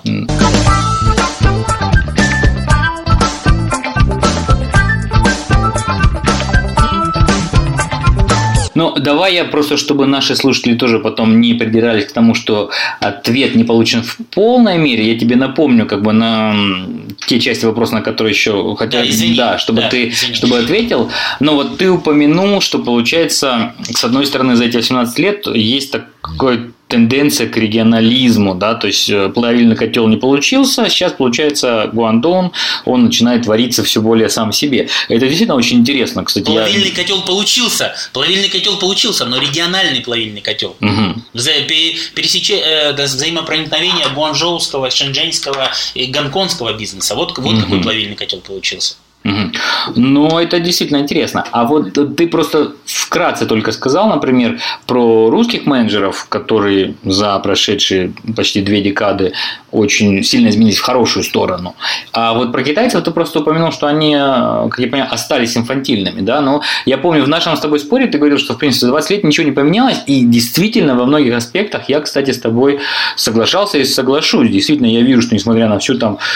Ну, давай я просто, чтобы наши слушатели тоже потом не придирались к тому, что ответ не получен в полной мере, я тебе напомню, как бы на те части вопроса, на которые еще хотел, да, извини, да, чтобы да, ты, извини. чтобы ответил. Но вот ты упомянул, что получается, с одной стороны, за эти восемнадцать лет есть такой тенденция к регионализму, да, то есть плавильный котел не получился, сейчас получается Гуандун, он начинает вариться все более сам в себе. Это действительно очень интересно, кстати. Плавильный я... котел получился, плавильный котел получился, но региональный плавильный котел. Угу. Пересече... взаимопроникновение гуанчжоуского, шэньчжэньского и гонконгского бизнеса. Вот, вот угу. какой плавильный котел получился. Угу. Ну, это действительно интересно. А вот ты просто вкратце только сказал, например, про русских менеджеров, которые за прошедшие почти две декады очень сильно изменились в хорошую сторону. А вот про китайцев ты просто упомянул, что они, как я понимаю, остались инфантильными, да? Но я помню, в нашем с тобой споре ты говорил, что, в принципе, за двадцать лет ничего не поменялось, и действительно во многих аспектах я, кстати, с тобой соглашался и соглашусь. Действительно, я вижу, что несмотря на всю там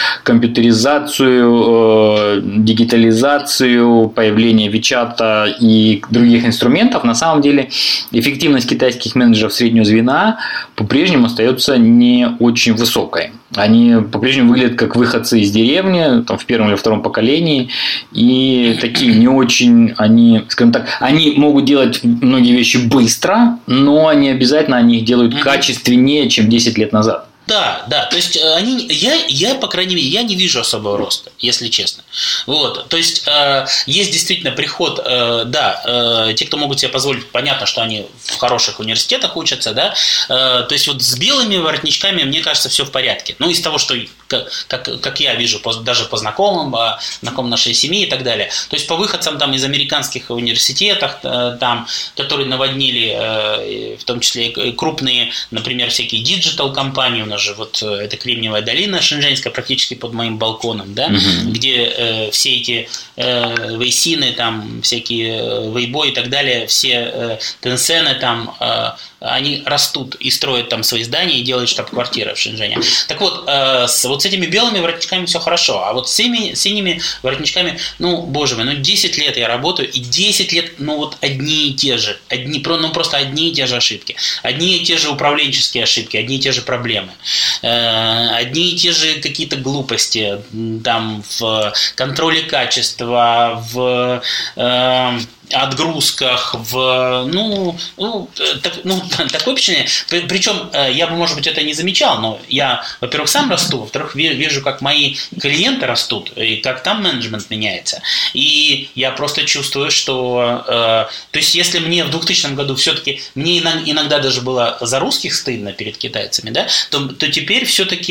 компьютеризацию, дигитализацию, появление Вичата и других инструментов, на самом деле эффективность китайских менеджеров среднего звена по-прежнему остается не очень высокой. Они по-прежнему выглядят как выходцы из деревни, там, в первом или втором поколении, и такие не очень, они, скажем так, они могут делать многие вещи быстро, но они обязательно они их делают качественнее, чем десять лет назад. Да, да, то есть они, я, я, по крайней мере, я не вижу особого роста, если честно. Вот, то есть э, есть действительно приход, э, да, э, те, кто могут себе позволить, понятно, что они в хороших университетах учатся, да, э, то есть вот с белыми воротничками, мне кажется, все в порядке. Ну, из того, что, как, как, как я вижу, по, даже по знакомым, по знакомым нашей семьи и так далее. То есть по выходцам там из американских университетов, э, там, которые наводнили, э, в том числе крупные, например, всякие диджитал-компании, у нас же вот эта Кремниевая долина шэньчжэньская практически под моим балконом, да, uh-huh. где э, все эти э, вейсины, там всякие э, вейбо и так далее, все э, тенсены там, э, они растут и строят там свои здания и делают штаб-квартиры в Шэньчжэне. Так вот, э, с, вот с этими белыми воротничками все хорошо, а вот с синими, синими воротничками, ну, боже мой, ну десять лет я работаю, и десять лет, ну вот одни и те же, одни, ну просто одни и те же ошибки, одни и те же управленческие ошибки, одни и те же проблемы. Одни и те же какие-то глупости там в контроле качества, в э, отгрузках, в ну, ну, так, ну такое впечатление. Причем я бы, может быть, это не замечал, но я, во-первых, сам расту, во-вторых, вижу, как мои клиенты растут и как там менеджмент меняется. И я просто чувствую, что э, то есть, если мне в двухтысячном году все-таки мне иногда даже было за русских стыдно перед китайцами, да, то, то теперь все-таки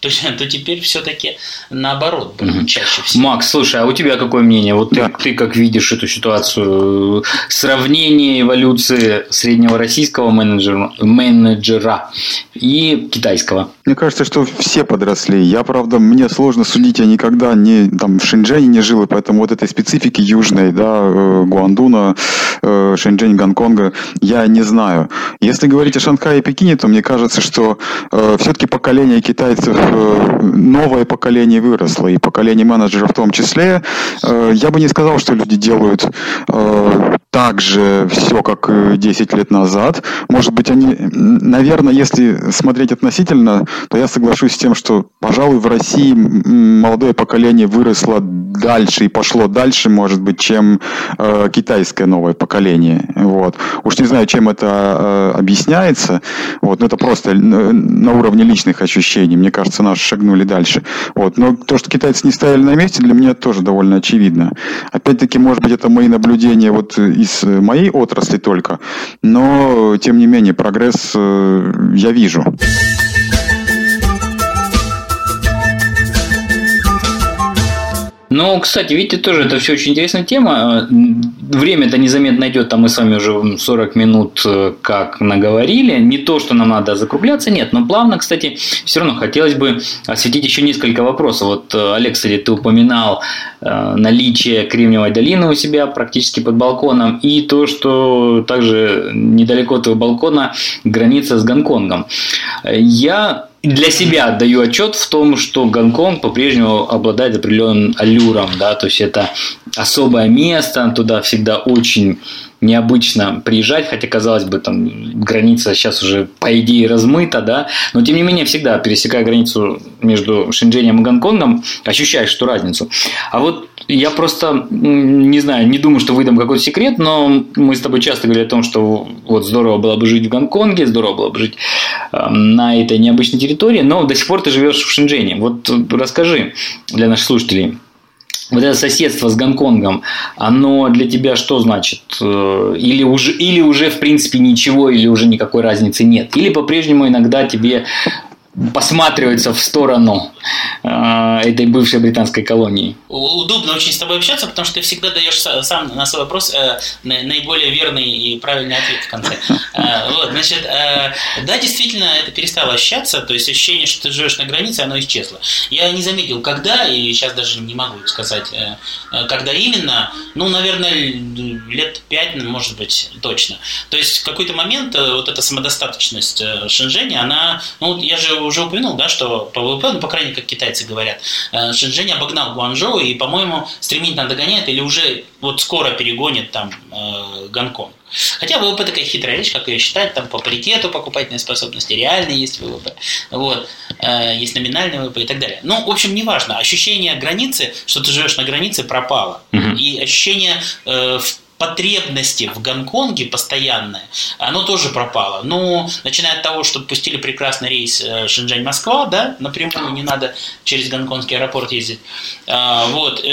то, то теперь все-таки наоборот будет mm-hmm. чаще всего. Макс, слушай, а у тебя какое мнение? Вот да. ты, ты как видишь эту ситуацию? Сравнение эволюции среднего российского менеджера, менеджера и китайского. Мне кажется, что все подросли. Я, правда, мне сложно судить, я никогда не там в Шэньчжэне не жил, и поэтому вот этой специфики южной, да, Гуандуна, Шэньчжэнь, Гонконга, я не знаю. Если говорить о Шанхае и Пекине, то мне кажется, что э, все-таки поколение китайцев, э, новое поколение выросло, и поколение менеджеров в том числе. Э, я бы не сказал, что люди делают э, так же все, как десять лет назад. Может быть, они, наверное, если смотреть относительно, то я соглашусь с тем, что, пожалуй, в России молодое поколение выросло дальше и пошло дальше, может быть, чем э, китайское новое поколение. Вот. Уж не знаю, чем это э, объясняется. Вот. Но это просто на уровне личных ощущений. Мне кажется, наши шагнули дальше. Вот. Но то, что китайцы не стояли на месте, для меня тоже довольно очевидно. Опять-таки, может быть, это мои наблюдения вот из моей отрасли только. Но, тем не менее, прогресс э, я вижу. Ну, кстати, видите, тоже это все очень интересная тема. Время-то незаметно идет, там мы с вами уже сорок минут как наговорили. Не то, что нам надо закругляться, нет, но плавно, кстати, все равно хотелось бы осветить еще несколько вопросов. Вот, Олег, кстати, ты упоминал наличие Кремниевой долины у себя практически под балконом, и то, что также недалеко от твоего балкона граница с Гонконгом. Я для себя отдаю отчет в том, что Гонконг по-прежнему обладает определенным аллюром, да, то есть это особое место, туда всегда очень необычно приезжать, хотя, казалось бы, там граница сейчас уже, по идее, размыта, да, но, тем не менее, всегда, пересекая границу между Шэньчжэнем и Гонконгом, ощущаешь эту разницу. А вот я просто, не знаю, не думаю, что выдам какой-то секрет, но мы с тобой часто говорили о том, что вот здорово было бы жить в Гонконге, здорово было бы жить э, на этой необычной территории, но до сих пор ты живешь в Шэньчжэне. Вот расскажи для наших слушателей, вот это соседство с Гонконгом, оно для тебя что значит? Или уже, или уже в принципе ничего, или уже никакой разницы нет? Или по-прежнему иногда тебе посматривается в сторону э, этой бывшей британской колонии? Удобно очень с тобой общаться, потому что ты всегда даешь сам на свой вопрос э, наиболее верный и правильный ответ в конце. Э, вот, значит, э, да, действительно, это перестало ощущаться, то есть ощущение, что ты живешь на границе, оно исчезло. Я не заметил, когда, и сейчас даже не могу сказать, э, когда именно, ну, наверное, лет пять, может быть, точно. То есть в какой-то момент э, вот эта самодостаточность э, Шэньчжэня, она, ну, я же уже упомянул, да, что по ВВП, ну, по крайней мере, как китайцы говорят, Шэньчжэнь обогнал Гуанчжоу и, по-моему, стремительно догоняет или уже вот скоро перегонит там э, Гонконг. Хотя ВВП такая хитрая вещь, как ее считать, там по паритету покупательной способности, реально есть ВВП, вот, э, есть номинальный ВВП и так далее. Ну, в общем, неважно, ощущение границы, что ты живешь на границе, пропало. Mm-hmm. И ощущение э, в потребности в Гонконге постоянное, оно тоже пропало. Ну, начиная от того, что пустили прекрасный рейс Шэньчжэнь-Москва, да, напрямую, не надо через гонконгский аэропорт ездить. А, вот.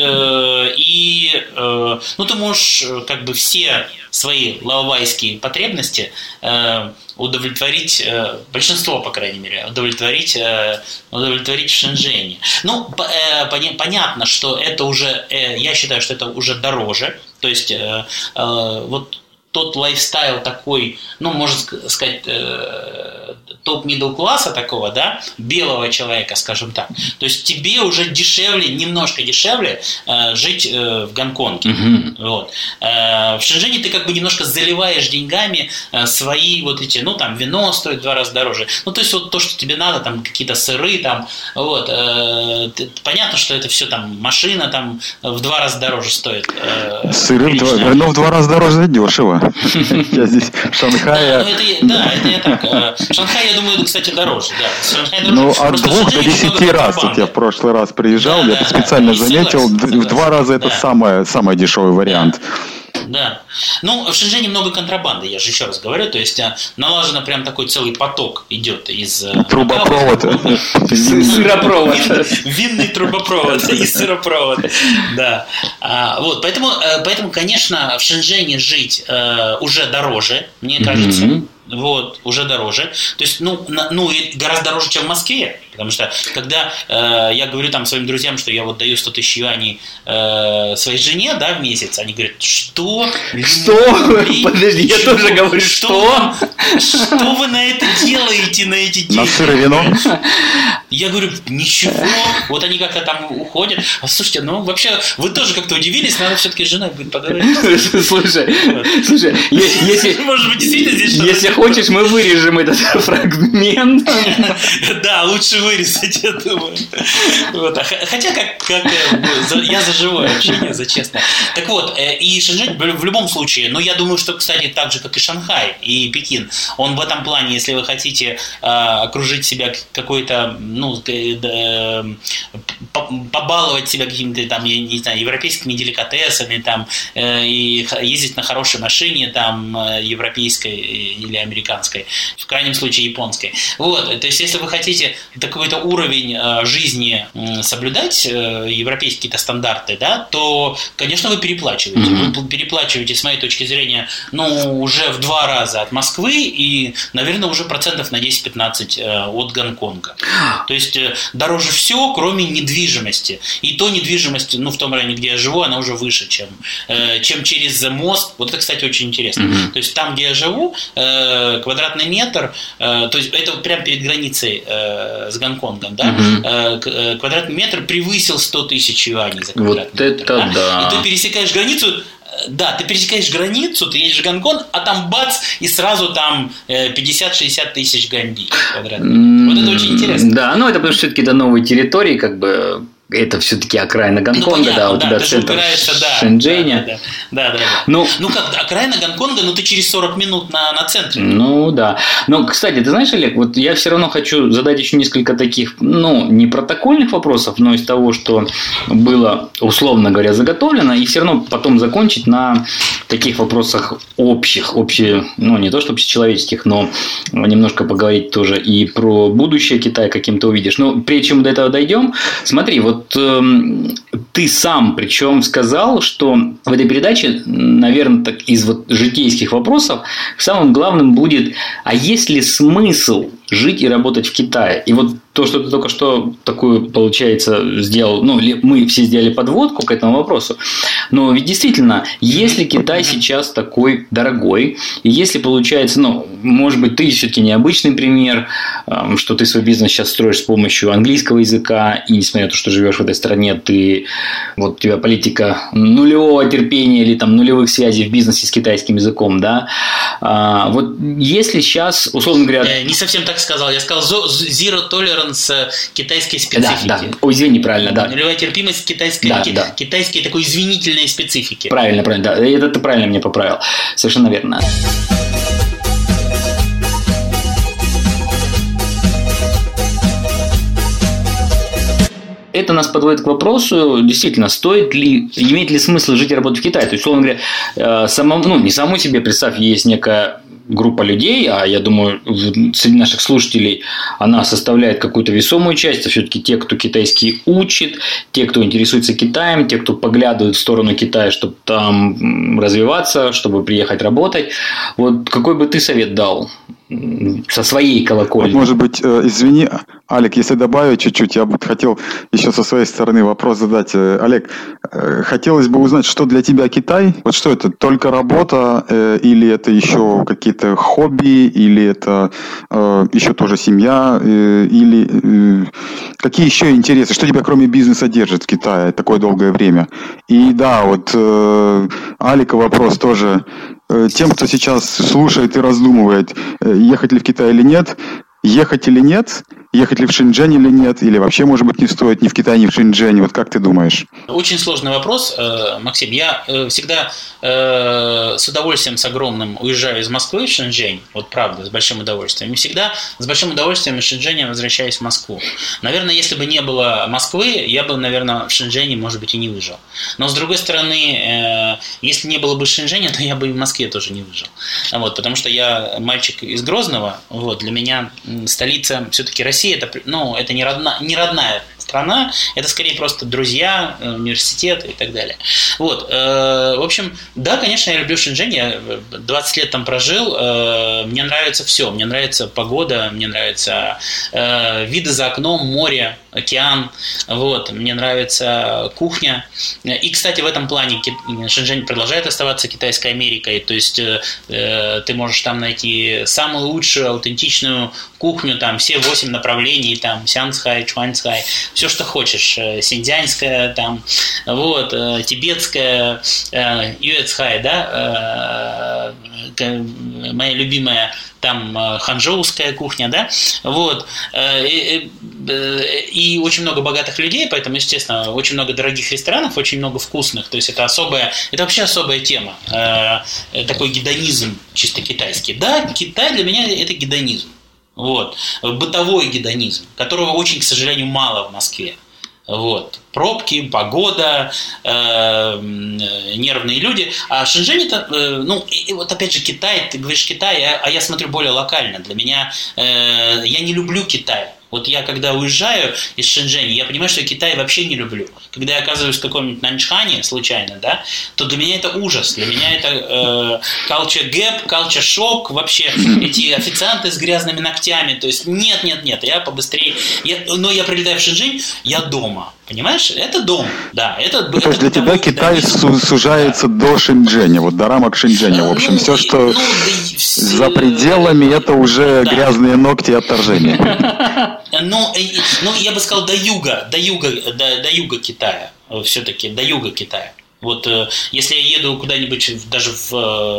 И, ну, ты можешь как бы все свои лаовайские потребности удовлетворить, большинство, по крайней мере, удовлетворить, удовлетворить в Шэньчжэне. Ну, понятно, что это уже, я считаю, что это уже дороже. То есть, э, э, вот тот лайфстайл такой, ну, можно сказать, э, топ-мидл класса такого, да, белого человека, скажем так. То есть, тебе уже дешевле, немножко дешевле э, жить э, в Гонконге. Mm-hmm. Вот. Э, в Шэньчжэне ты как бы немножко заливаешь деньгами э, свои вот эти, ну, там, вино стоит в два раза дороже. Ну, то есть, вот то, что тебе надо, там, какие-то сыры, там, вот. Э, ты, понятно, что это все, там, машина, там, в два раза дороже стоит. Э, Сыры в два, ну, в два раза дороже дешево. Я здесь в Шанхае. Да, это я так. Шанхай, я думаю, кстати, дороже. Ну, от двух до десяти раз. Вот я в прошлый раз приезжал, я специально заметил, в два раза это самый дешевый вариант. Да. Ну, в Шэньчжэне много контрабанды, я же еще раз говорю, то есть налажено прям такой целый поток идет из... Трубопровод. Сыропровод. Винный трубопровод и сыропровод. Да. Вот, поэтому, поэтому, конечно, в Шэньчжэне жить уже дороже, мне кажется. Вот, уже дороже. То есть, ну, на, ну, гораздо дороже, чем в Москве, Потому что, когда э, я говорю там своим друзьям, что я вот даю сто тысяч юаней э, своей жене, да, в месяц, они говорят, что? Что? Подожди, я тоже говорю, что? Что вы на это делаете, на эти деньги? На сыр и вино? Я говорю, ничего. Вот они как-то там уходят. А слушайте, ну вообще, вы тоже как-то удивились, надо все-таки с женой будет поговорить. Слушай, слушай, если... Может быть, действительно здесь что-то... Если хочешь, мы вырежем этот фрагмент. Да, лучше вырезать, я думаю. Вот. Хотя, как, как я за живое общение, за честное. Так вот, и Шэньчжэнь в любом случае, ну, я думаю, что, кстати, так же, как и Шанхай, и Пекин, он в этом плане, если вы хотите окружить себя какой-то, ну, побаловать себя какими-то, там, я не знаю, европейскими деликатесами, там, и ездить на хорошей машине, там, европейской или американской, в крайнем случае японской. Вот, то есть, если вы хотите какой-то уровень жизни соблюдать, европейские какие-то стандарты, да, то, конечно, вы переплачиваете. Mm-hmm. Вы переплачиваете, с моей точки зрения, ну, уже в два раза от Москвы и, наверное, уже процентов на десять-пятнадцать от Гонконга. То есть, дороже все, кроме недвижимости. И то недвижимость, ну, в том районе, где я живу, она уже выше, чем, чем через мост. Вот это, кстати, очень интересно. Mm-hmm. То есть, там, где я живу, квадратный метр, то есть, это прямо перед границей с Гонконгом, да, mm-hmm. квадратный метр превысил сто тысяч юаней за квадратный вот метр. Это да. да. И ты пересекаешь границу, да, ты пересекаешь границу, ты едешь в Гонконг, а там бац, и сразу там пятьдесят-шестьдесят тысяч ганби квадратный метр. Вот это очень интересно. Да, ну это потому что все-таки это новые территории, как бы. Это все-таки окраина Гонконга, ну, понятно, да, у да, тебя центр да, Шэньчжэня. Да, да, да, да, да. Ну, ну как, окраина Гонконга, ну ты через сорок минут на, на центре. Ну да. Но, кстати, ты знаешь, Олег, вот я все равно хочу задать еще несколько таких, ну, не протокольных вопросов, но из того, что было, условно говоря, заготовлено, и все равно потом закончить на таких вопросах общих, общие, ну, не то что общечеловеческих, но немножко поговорить тоже и про будущее Китая, каким ты увидишь. Но прежде чем до этого дойдем, смотри, вот Вот э, ты сам причем сказал, что в этой передаче, наверное, так из вот житейских вопросов самым главным будет, а есть ли смысл жить и работать в Китае? И вот то, что ты только что такую, получается, сделал, ну, мы все сделали подводку к этому вопросу, но ведь действительно, если Китай сейчас такой дорогой, и если получается, ну, может быть, ты все-таки необычный пример, что ты свой бизнес сейчас строишь с помощью английского языка, и несмотря на то, что живешь в этой стране, ты, вот у тебя политика нулевого терпения или там нулевых связей в бизнесе с китайским языком, да, а, вот если сейчас, условно говоря... Не совсем так сказал, я сказал zero tolerance китайской специфики. Да, да. Ой, извини, правильно, да. Нулевая терпимость китайской, да, ки, да. китайской такой извинительной специфики. Правильно, правильно, да. Это ты правильно меня поправил. Совершенно верно. Это нас подводит к вопросу, действительно, стоит ли, имеет ли смысл жить и работать в Китае? То есть, условно говоря, самому, ну, не самому себе, представь, есть некая группа людей, а я думаю, среди наших слушателей она составляет какую-то весомую часть, а все-таки те, кто китайский учит, те, кто интересуется Китаем, те, кто поглядывает в сторону Китая, чтобы там развиваться, чтобы приехать работать. Вот какой бы ты совет дал со своей колокольни? Вот, может быть, извини, Олег, если добавить чуть-чуть, я бы хотел еще со своей стороны вопрос задать. Олег, хотелось бы узнать, что для тебя Китай? Вот что это, только работа или это еще какие-то хобби, или это еще тоже семья, или какие еще интересы? Что тебя кроме бизнеса держит в Китае такое долгое время? И да, вот Алика вопрос тоже. Тем, кто сейчас слушает и раздумывает, ехать ли в Китай или нет, ехать или нет, ехать ли в Шэньчжэнь или нет, или вообще, может быть, не стоит ни в Китае, ни в Шэньчжэне. Вот как ты думаешь? Очень сложный вопрос, Максим. Я всегда с удовольствием, с огромным уезжаю из Москвы в Шэньчжэнь. Вот правда, с большим удовольствием. И всегда с большим удовольствием из Шэньчжэня возвращаюсь в Москву. Наверное, если бы не было Москвы, я бы, наверное, в Шэньчжэне, может быть, и не выжил. Но, с другой стороны, если не было бы Шэньчжэня, то я бы и в Москве тоже не выжил. Вот, потому что я мальчик из Грозного. Вот, для меня столица все-таки Россия. Это, ну, это не, родна, не родная страна, это скорее просто друзья, университет и так далее. Вот. В общем, да, конечно, я люблю Шэньчжэнь, я двадцать лет там прожил, мне нравится все, мне нравится погода, мне нравятся виды за окном, море, океан, вот, мне нравится кухня. И, кстати, в этом плане Шэньчжэнь продолжает оставаться Китайской Америкой, то есть э, ты можешь там найти самую лучшую, аутентичную кухню, там все восемь направлений, там Сянцхай, Чуаньцхай, все, что хочешь, синьцзянская, там, вот, э, тибетская, э, Юэцхай, да, э, моя любимая там ханчжоуская кухня, да, вот, и, и, и очень много богатых людей, поэтому, естественно, очень много дорогих ресторанов, очень много вкусных, то есть это особая, это вообще особая тема, такой гедонизм чисто китайский. Да, Китай для меня это гедонизм, вот, бытовой гедонизм, которого очень, к сожалению, мало в Москве. Вот. Пробки, погода, э, нервные люди. А Шэньчжэнь это, э, ну, и вот опять же Китай, ты говоришь Китай, а, а я смотрю более локально. Для меня, э, я не люблю Китай. Вот я когда уезжаю из Шэньчжэня, я понимаю, что я Китай вообще не люблю. Когда я оказываюсь в каком-нибудь Наньчхане случайно, да, то для меня это ужас. Для меня это э, culture gap, culture shock, вообще эти официанты с грязными ногтями. То есть нет, нет, нет, я побыстрее. Я, но я прилетаю в Шэньчжэнь, я дома. Понимаешь? Это дом. Да, это, то это есть для тебя Китай су- сужается да. до Шэньчжэня, вот до рамок Шэньчжэня. В общем, ну, все, что ну, да, все... за пределами, это уже да. грязные ногти и отторжение. Ну, ну, я бы сказал, до юга, до юга, до, до юга Китая, все-таки до юга Китая. Вот если я еду куда-нибудь, даже в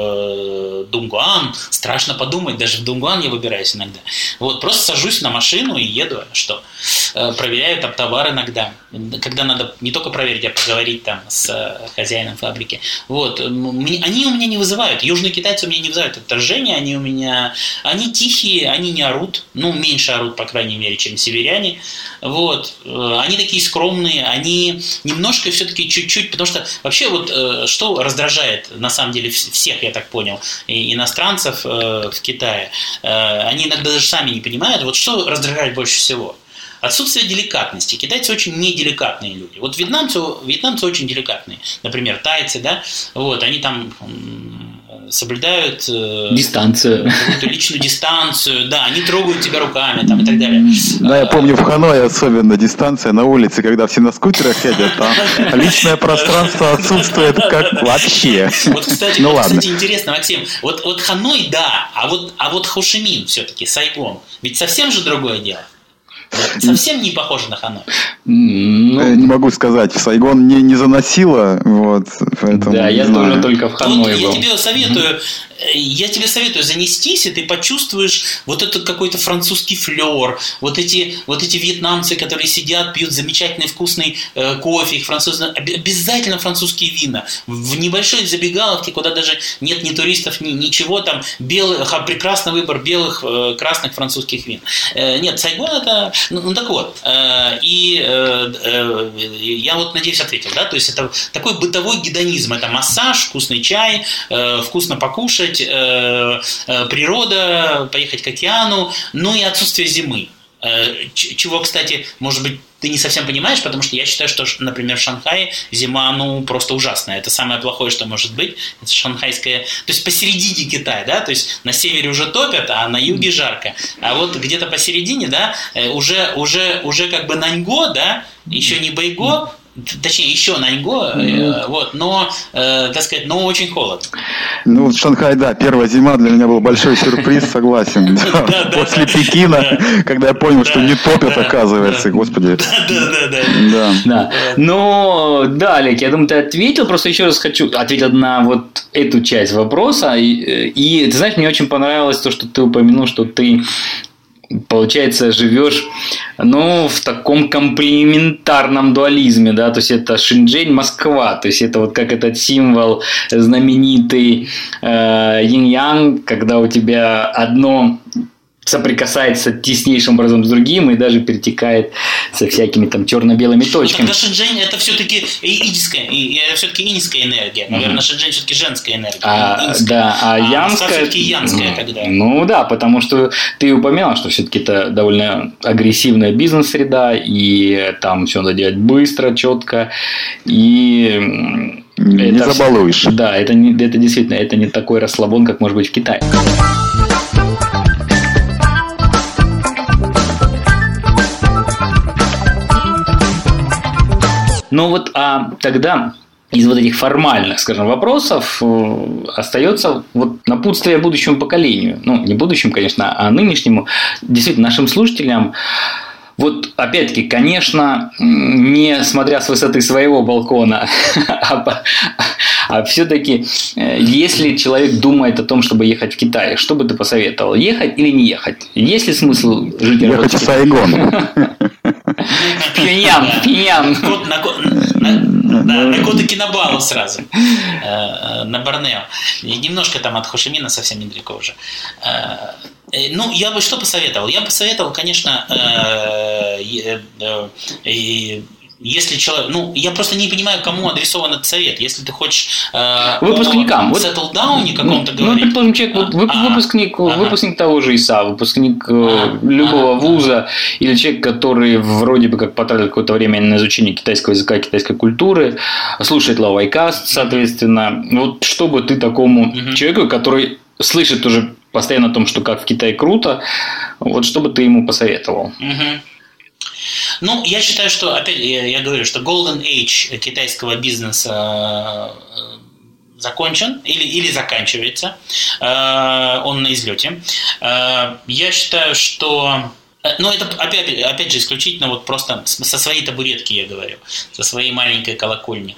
э, Дунгуан, страшно подумать, даже в Дунгуан я выбираюсь иногда. Вот просто сажусь на машину и еду, что э, проверяю там товар иногда, когда надо не только проверить, а поговорить там с э, хозяином фабрики. Вот мне, они у меня не вызывают, южные китайцы у меня не вызывают отторжения, они у меня, они тихие, они не орут, ну меньше орут по крайней мере, чем северяне. Вот э, они такие скромные, они немножко все-таки чуть-чуть, потому что вообще вот э, что раздражает на самом деле всех, я так понял, и иностранцев э, в Китае, э, они иногда даже сами не понимают, вот что раздражает больше всего. Отсутствие деликатности. Китайцы очень неделикатные люди. Вот вьетнамцы, вьетнамцы очень деликатные. Например, тайцы, да, вот, они там соблюдают дистанцию, какую-то личную дистанцию, да, они трогают тебя руками там, и так далее. Да, я помню в Ханое особенно дистанция на улице, когда все на скутерах едят, там личное пространство отсутствует как вообще. Вот, кстати, ну, вот, кстати, интересно, Максим, вот, вот Ханой, да, а вот, а вот Хошимин все-таки, Сайгон, ведь совсем же другое дело. Совсем не похоже на Ханой. Ну, не могу сказать, в Сайгон не, не заносило, вот, поэтому да, я знаю. Тоже только в Ханой вот был. Я тебе советую, я тебе советую занестись, и ты почувствуешь вот этот какой-то французский флер, вот эти, вот эти вьетнамцы, которые сидят, пьют замечательный вкусный э, кофе, их французы, обязательно французские вина. В небольшой забегаловке, куда даже нет ни туристов, ни ничего, там белый, прекрасный выбор белых, э, красных французских вин. Э, нет, Сайгон это... Ну, ну так вот, э, и э, э, я вот надеюсь ответил, да, то есть это такой бытовой гедонизм, это массаж, вкусный чай, э, вкусно покушать, э, э, природа, поехать к океану, ну и отсутствие зимы. Э, чего, кстати, может быть, ты не совсем понимаешь, потому что я считаю, что, например, в Шанхае зима, ну, просто ужасная. Это самое плохое, что может быть. Это шанхайская... То есть посередине Китая, да, то есть на севере уже топят, а на юге жарко. А вот где-то посередине, да, уже, уже, уже как бы Наньго, да, еще не Байго, точнее, еще Наньго, mm-hmm. вот, но, э, так сказать, но очень холодно. Ну, Шанхай, да, первая зима для меня был большой сюрприз, согласен. После Пекина, когда я понял, что не топят, оказывается, господи. Да. Ну, да, Олег, я думаю, ты ответил, просто еще раз хочу ответить на вот эту часть вопроса. И, ты знаешь, мне очень понравилось то, что ты упомянул, что ты, получается, живешь, ну, в таком комплементарном дуализме, да, то есть это Шэньчжэнь, Москва, то есть это вот как этот символ знаменитый э, инь-янь, когда у тебя одно соприкасается теснейшим образом с другим и даже перетекает со всякими там черно-белыми точками. Ну, тогда Шэньчжэнь это все-таки иньская, это все-таки иньская энергия. Наверное, mm-hmm. Шэньчжэнь все-таки женская энергия. А, да, а, а янская... все-таки янская тогда. Ну да, потому что ты упоминал, что все-таки это довольно агрессивная бизнес-среда, и там все надо делать быстро, четко, и... Не это забалуешь. Все, да, это, не, это действительно это не такой расслабон, как может быть в Китае. Ну вот, а тогда из вот этих формальных, скажем, вопросов остается вот напутствие будущему поколению. Ну, не будущему, конечно, а нынешнему. Действительно, нашим слушателям. Вот, опять-таки, конечно, не смотря с высоты своего балкона, а, а все-таки, если человек думает о том, чтобы ехать в Китай, что бы ты посоветовал? Ехать или не ехать? Есть ли смысл жить и работать в Китае? Ехать в Сайгон. Пхеньян, Пхеньян. На коды Кинабалу сразу. На Борнео. Немножко там от Хошимина, совсем недалеко уже. Ну, я бы что посоветовал? Я бы посоветовал, конечно, если человек... Ну, я просто не понимаю, кому адресован этот совет. Если ты хочешь э, выпускникам. о сеттлдауне каком-то ну, говорить... Ну, предположим, человек, вот, выпускник, ага. выпускник того же ИСА, выпускник ага. любого ага. вуза, или человек, который вроде бы как потратил какое-то время на изучение китайского языка, китайской культуры, слушает Лавайкаст, соответственно. Вот что бы ты такому угу. человеку, который слышит уже постоянно о том, что как в Китае круто, вот что бы ты ему посоветовал? Угу. Ну, я считаю, что, опять я, я говорю, что Golden Age китайского бизнеса закончен или, или заканчивается. Он на излете. Я считаю, что... Ну, это, опять, опять же, исключительно вот просто со своей табуретки я говорю, со своей маленькой колокольни.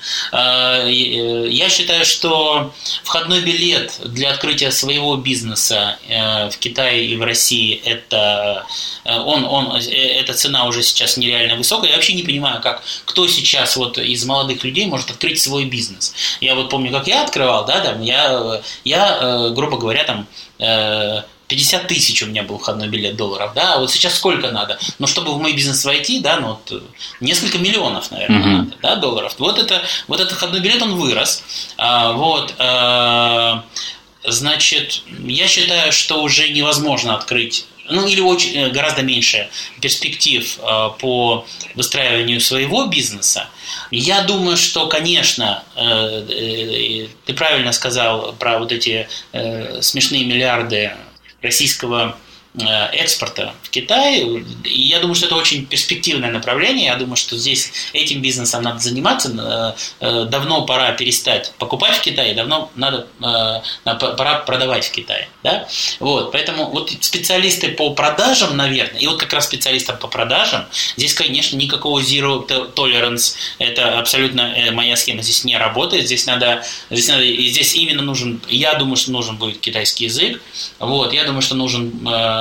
Я считаю, что входной билет для открытия своего бизнеса в Китае и в России, это, он, он, эта цена уже сейчас нереально высокая. Я вообще не понимаю, как, кто сейчас вот из молодых людей может открыть свой бизнес. Я вот помню, как я открывал, да, там, я, я, грубо говоря, там... пятьдесят тысяч у меня был входной билет долларов, да, а вот сейчас сколько надо? Ну, чтобы в мой бизнес войти, да, ну, вот несколько миллионов, наверное, uh-huh. надо, да, долларов. Вот, это, вот этот входной билет, он вырос, а, вот, а, значит, я считаю, что уже невозможно открыть, ну, или очень, гораздо меньше перспектив а, по выстраиванию своего бизнеса. Я думаю, что, конечно, э, э, ты правильно сказал про вот эти э, смешные миллиарды российского экспорта в Китай. И я думаю, что это очень перспективное направление. Я думаю, что здесь этим бизнесом надо заниматься. Давно пора перестать покупать в Китае, давно надо, пора продавать в Китае. Да? Вот, поэтому вот специалисты по продажам, наверное, и вот как раз специалистам по продажам, здесь, конечно, никакого zero tolerance, это абсолютно моя схема здесь не работает. Здесь надо, здесь надо, и здесь именно нужен, я думаю, что нужен будет китайский язык. Вот, я думаю, что нужен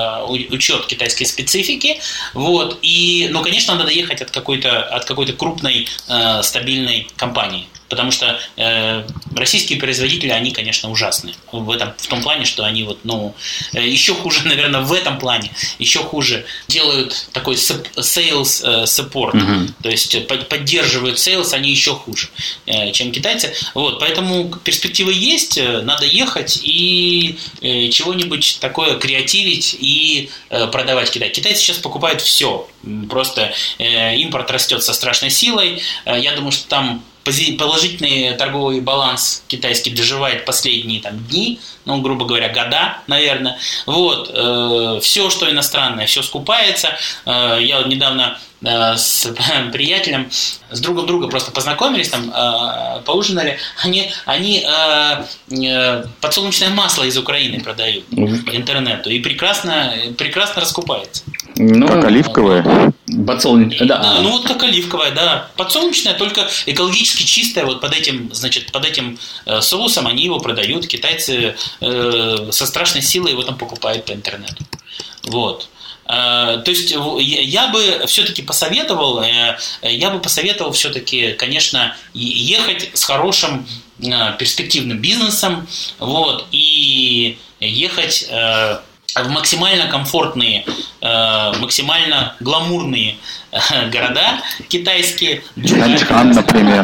учет китайской специфики, вот, и, ну, конечно, надо ехать от какой-то, от какой-то крупной э, стабильной компании, потому что э, российские производители, они, конечно, ужасны в этом, в том плане, что они вот, ну, еще хуже, наверное, в этом плане, еще хуже делают такой sales support, uh-huh. то есть поддерживают sales, они еще хуже, э, чем китайцы, вот, поэтому перспективы есть, надо ехать и э, чего-нибудь такое креативить и э, продавать в Китай. Китайцы сейчас покупают все, просто э, импорт растет со страшной силой, э, я думаю, что там положительный торговый баланс китайский доживает последние там, дни, ну, грубо говоря, года, наверное. Вот, э, все, что иностранное, все скупается. Э, я вот недавно э, с приятелем, с другом друга просто познакомились, там, э, поужинали. Они, они э, э, подсолнечное масло из Украины продают по интернету и прекрасно, прекрасно раскупается. Ну, как оливковое? Подсолнечное, да. да. Ну, вот как оливковое, да. Подсолнечное, только экологически чистое. Вот под этим, значит, под этим э, соусом они его продают. Китайцы э, со страшной силой его там покупают по интернету. Вот. Э, то есть я, я бы все-таки посоветовал, э, я бы посоветовал все-таки, конечно, ехать с хорошим э, перспективным бизнесом, вот, и ехать... Э, в максимально комфортные, э, максимально гламурные э, города китайские. Чхань, например.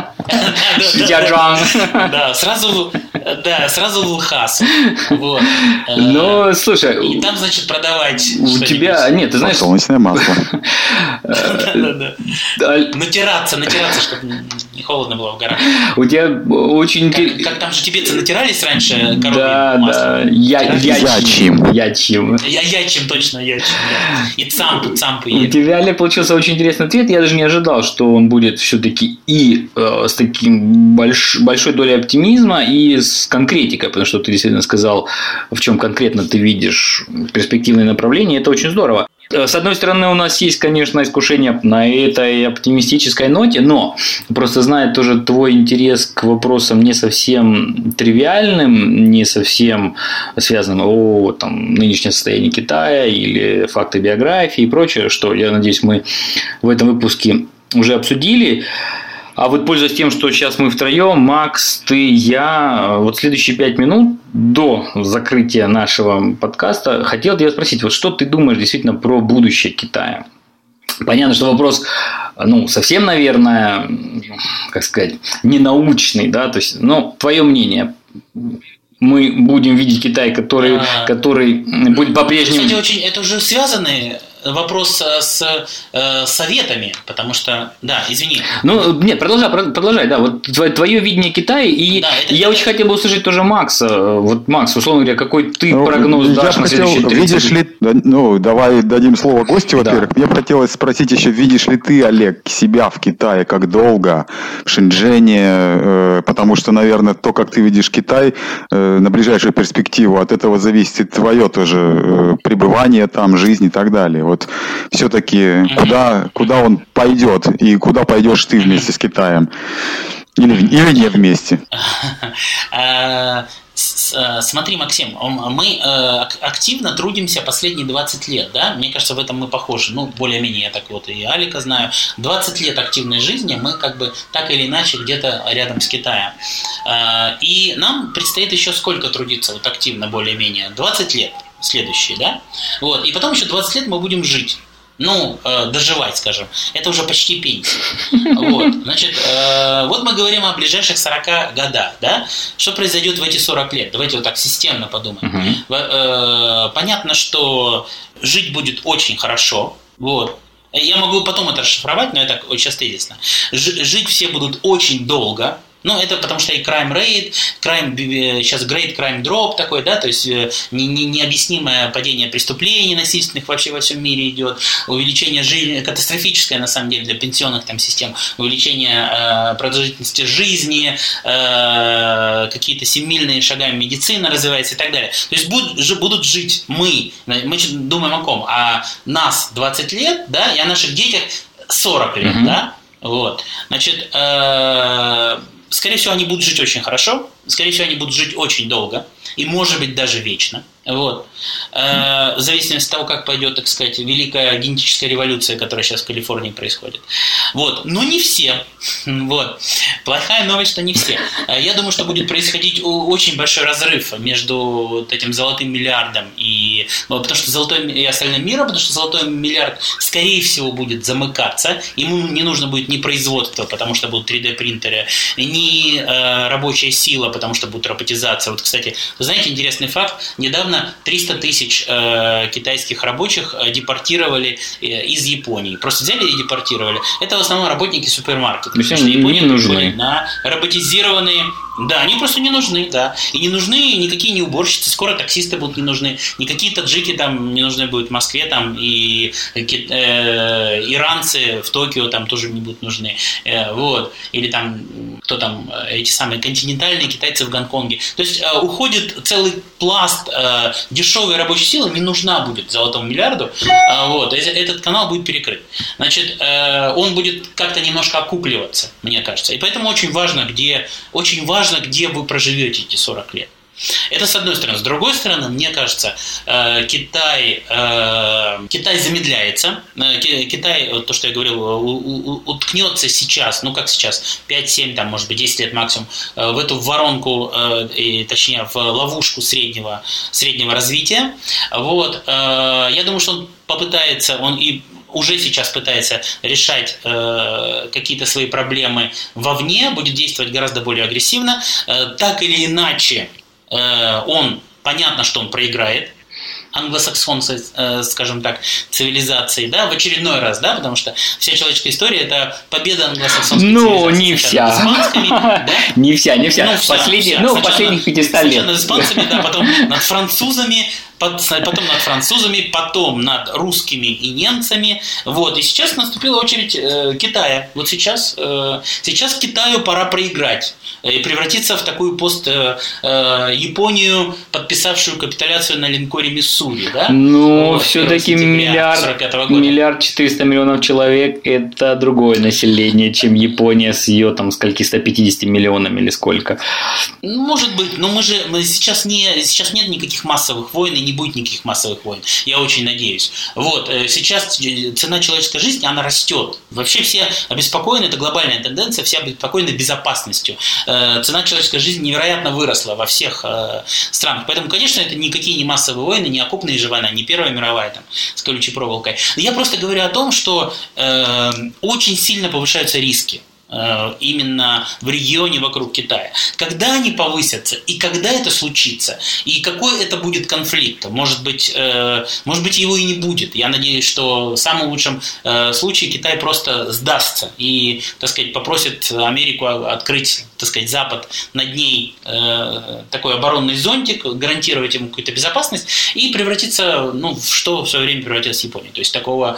Да, сразу, да, сразу в Лхасу. Вот. Ну, слушай, и там, значит, продавать. У тебя, нет, ты знаешь, солнечное масло. Натираться, натираться, чтобы не холодно было в горах. У тебя очень интересно. Как там же тибетцы натирались раньше коровьим да, маслом? Да, ячим. Ячим. Я ячим, точно, ячим, да. И цампы, цампы. У тебя, Олег, получился очень интересный ответ. Я даже не ожидал, что он будет все-таки и э, с таким больш, большой долей оптимизма, и с конкретикой, потому что ты действительно сказал, в чем конкретно ты видишь перспективные направления. Это очень здорово. С одной стороны, у нас есть, конечно, искушение на этой оптимистической ноте, но просто зная тоже твой интерес к вопросам не совсем тривиальным, не совсем связанным о там, нынешнем состоянии Китая или факты биографии и прочее, что, я надеюсь, мы в этом выпуске уже обсудили. А вот пользуясь тем, что сейчас мы втроем, Макс, ты, я, вот следующие пять минут до закрытия нашего подкаста хотел тебя спросить, вот что ты думаешь действительно про будущее Китая? Понятно, что вопрос, ну, совсем, наверное, как сказать, не научный, да, то есть, но твое мнение. Мы будем видеть Китай, который, а, который будет по-прежнему... Кстати, очень, это уже связанный вопрос с э, советами, потому что, да, извини. Ну, нет, продолжай, продолжай, да, вот твое видение Китая, и да, это, я это... очень хотел бы услышать тоже Макса. Вот, Макс, условно говоря, какой ты ну, прогноз дашь на следующие тридцать? Видишь ли, ну, давай дадим слово гостю, во-первых. Да. Мне бы хотелось спросить еще, видишь ли ты, Олег, себя в Китае, как долго, в Шэньчжэне, э, потому что, наверное, то, как ты видишь Китай, э, на ближайшую перспективу, от этого зависит и твое тоже э, пребывание там, жизнь и так далее. Вот все-таки mm-hmm. куда, куда он пойдет и куда пойдешь ты вместе с Китаем? Или, или не вместе? Смотри, Максим, мы активно трудимся последние двадцать лет, да? Мне кажется, в этом мы похожи. Ну, более-менее, я так вот и Алика знаю. двадцать лет активной жизни мы как бы так или иначе где-то рядом с Китаем. И нам предстоит еще сколько трудиться вот активно, более-менее? двадцать лет. Следующие, да? Вот. И потом еще двадцать лет мы будем жить. Ну, э, доживать, скажем. Это уже почти пенсия. Вот. Значит, э, вот мы говорим о ближайших сорока годах, да? Что произойдет в эти сорок лет? Давайте вот так системно подумаем. Uh-huh. Э, понятно, что жить будет очень хорошо. Вот. Я могу потом это расшифровать, но я так вот сейчас тезисно. Ж- жить все будут очень долго. Ну, это потому что и crime rate, crime, сейчас great crime drop такой, да, то есть не, не, необъяснимое падение преступлений насильственных вообще во всем мире идет, увеличение жизни, катастрофическое на самом деле для пенсионных там систем, увеличение э, продолжительности жизни, э, какие-то семимильные шагами медицина развивается и так далее. То есть будут, ж, будут жить мы, мы думаем о ком? О нас двадцать лет, да, и о наших детях сорок лет, mm-hmm. да, вот, значит, э, скорее всего, они будут жить очень хорошо, скорее всего, они будут жить очень долго, и, может быть, даже вечно. Вот. В зависимости от того, как пойдет, так сказать, великая генетическая революция, которая сейчас в Калифорнии происходит. Вот. Но не все. Вот. Плохая новость, что не все. Я думаю, что будет происходить очень большой разрыв между вот этим золотым миллиардом и... Ну, потому что золотой и остальным миром, потому что золотой миллиард, скорее всего, будет замыкаться. Ему не нужно будет ни производство, потому что будут три дэ принтеры, ни э, рабочая сила, потому что будет роботизация. Вот, кстати, вы знаете, интересный факт. Недавно триста тысяч э, китайских рабочих э, депортировали э, из Японии. Просто взяли и депортировали. Это в основном работники супермаркетов. Потому что Япония переходит на роботизированные... Да, они просто не нужны, да. И не нужны никакие не уборщицы, скоро таксисты будут не нужны, никакие таджики там не нужны будут в Москве, там, и э, иранцы в Токио там тоже не будут нужны. Э, вот. Или там, кто там, эти самые континентальные китайцы в Гонконге. То есть э, уходит целый пласт э, дешевой рабочей силы, не нужна будет золотому миллиарду. Э, вот. Этот канал будет перекрыт. Значит, э, он будет как-то немножко окукливаться, мне кажется. И поэтому очень важно, где, очень важно, где вы проживете эти сорок лет. Это с одной стороны. С другой стороны, мне кажется, Китай, Китай замедляется. Китай, то, что я говорил, уткнется сейчас, ну как сейчас, пять-семь, там, может быть, десять лет максимум, в эту воронку, и, точнее, в ловушку среднего, среднего развития. Вот. Я думаю, что он попытается, он и уже сейчас пытается решать э, какие-то свои проблемы вовне, будет действовать гораздо более агрессивно. Э, так или иначе, э, он, понятно, что он проиграет англосаксонской, э, скажем так, цивилизации, да, в очередной раз, да, потому что вся человеческая история – это победа англосаксонской ну, цивилизации. Не вся. Над испанскими, да? Не вся, не вся. Ну, вся, Последний, вся. Ну, Сначала, последних пятьсот лет. Сначала над испанцами, да, потом над французами, потом над французами, потом над русскими и немцами. Вот. И сейчас наступила очередь э, Китая. Вот сейчас, э, сейчас Китаю пора проиграть и превратиться в такую пост э, э, Японию, подписавшую капитуляцию на линкоре Миссури. Да? Ну, вот, все-таки миллиард, миллиард четыреста миллионов человек – это другое население, чем Япония с ее там скольки сто пятьдесят миллионами или сколько. Ну, может быть, но мы же мы сейчас, не, сейчас нет никаких массовых войн и не будет никаких массовых войн. Я очень надеюсь. Вот, сейчас цена человеческой жизни, она растет. Вообще все обеспокоены, это глобальная тенденция, все обеспокоены безопасностью. Цена человеческой жизни невероятно выросла во всех странах. Поэтому, конечно, это никакие не массовые войны, не окопная же война, не Первая мировая там, с колючей проволокой. Я просто говорю о том, что э, очень сильно повышаются риски именно в регионе вокруг Китая. Когда они повысятся и когда это случится, и какой это будет конфликт, может быть, э, может быть его и не будет. Я надеюсь, что в самом лучшем э, случае Китай просто сдастся и, так сказать, попросит Америку открыть, так сказать, Запад над ней э, такой оборонный зонтик, гарантировать ему какую-то безопасность и превратиться, ну, в что в свое время превратилась Япония. То есть такого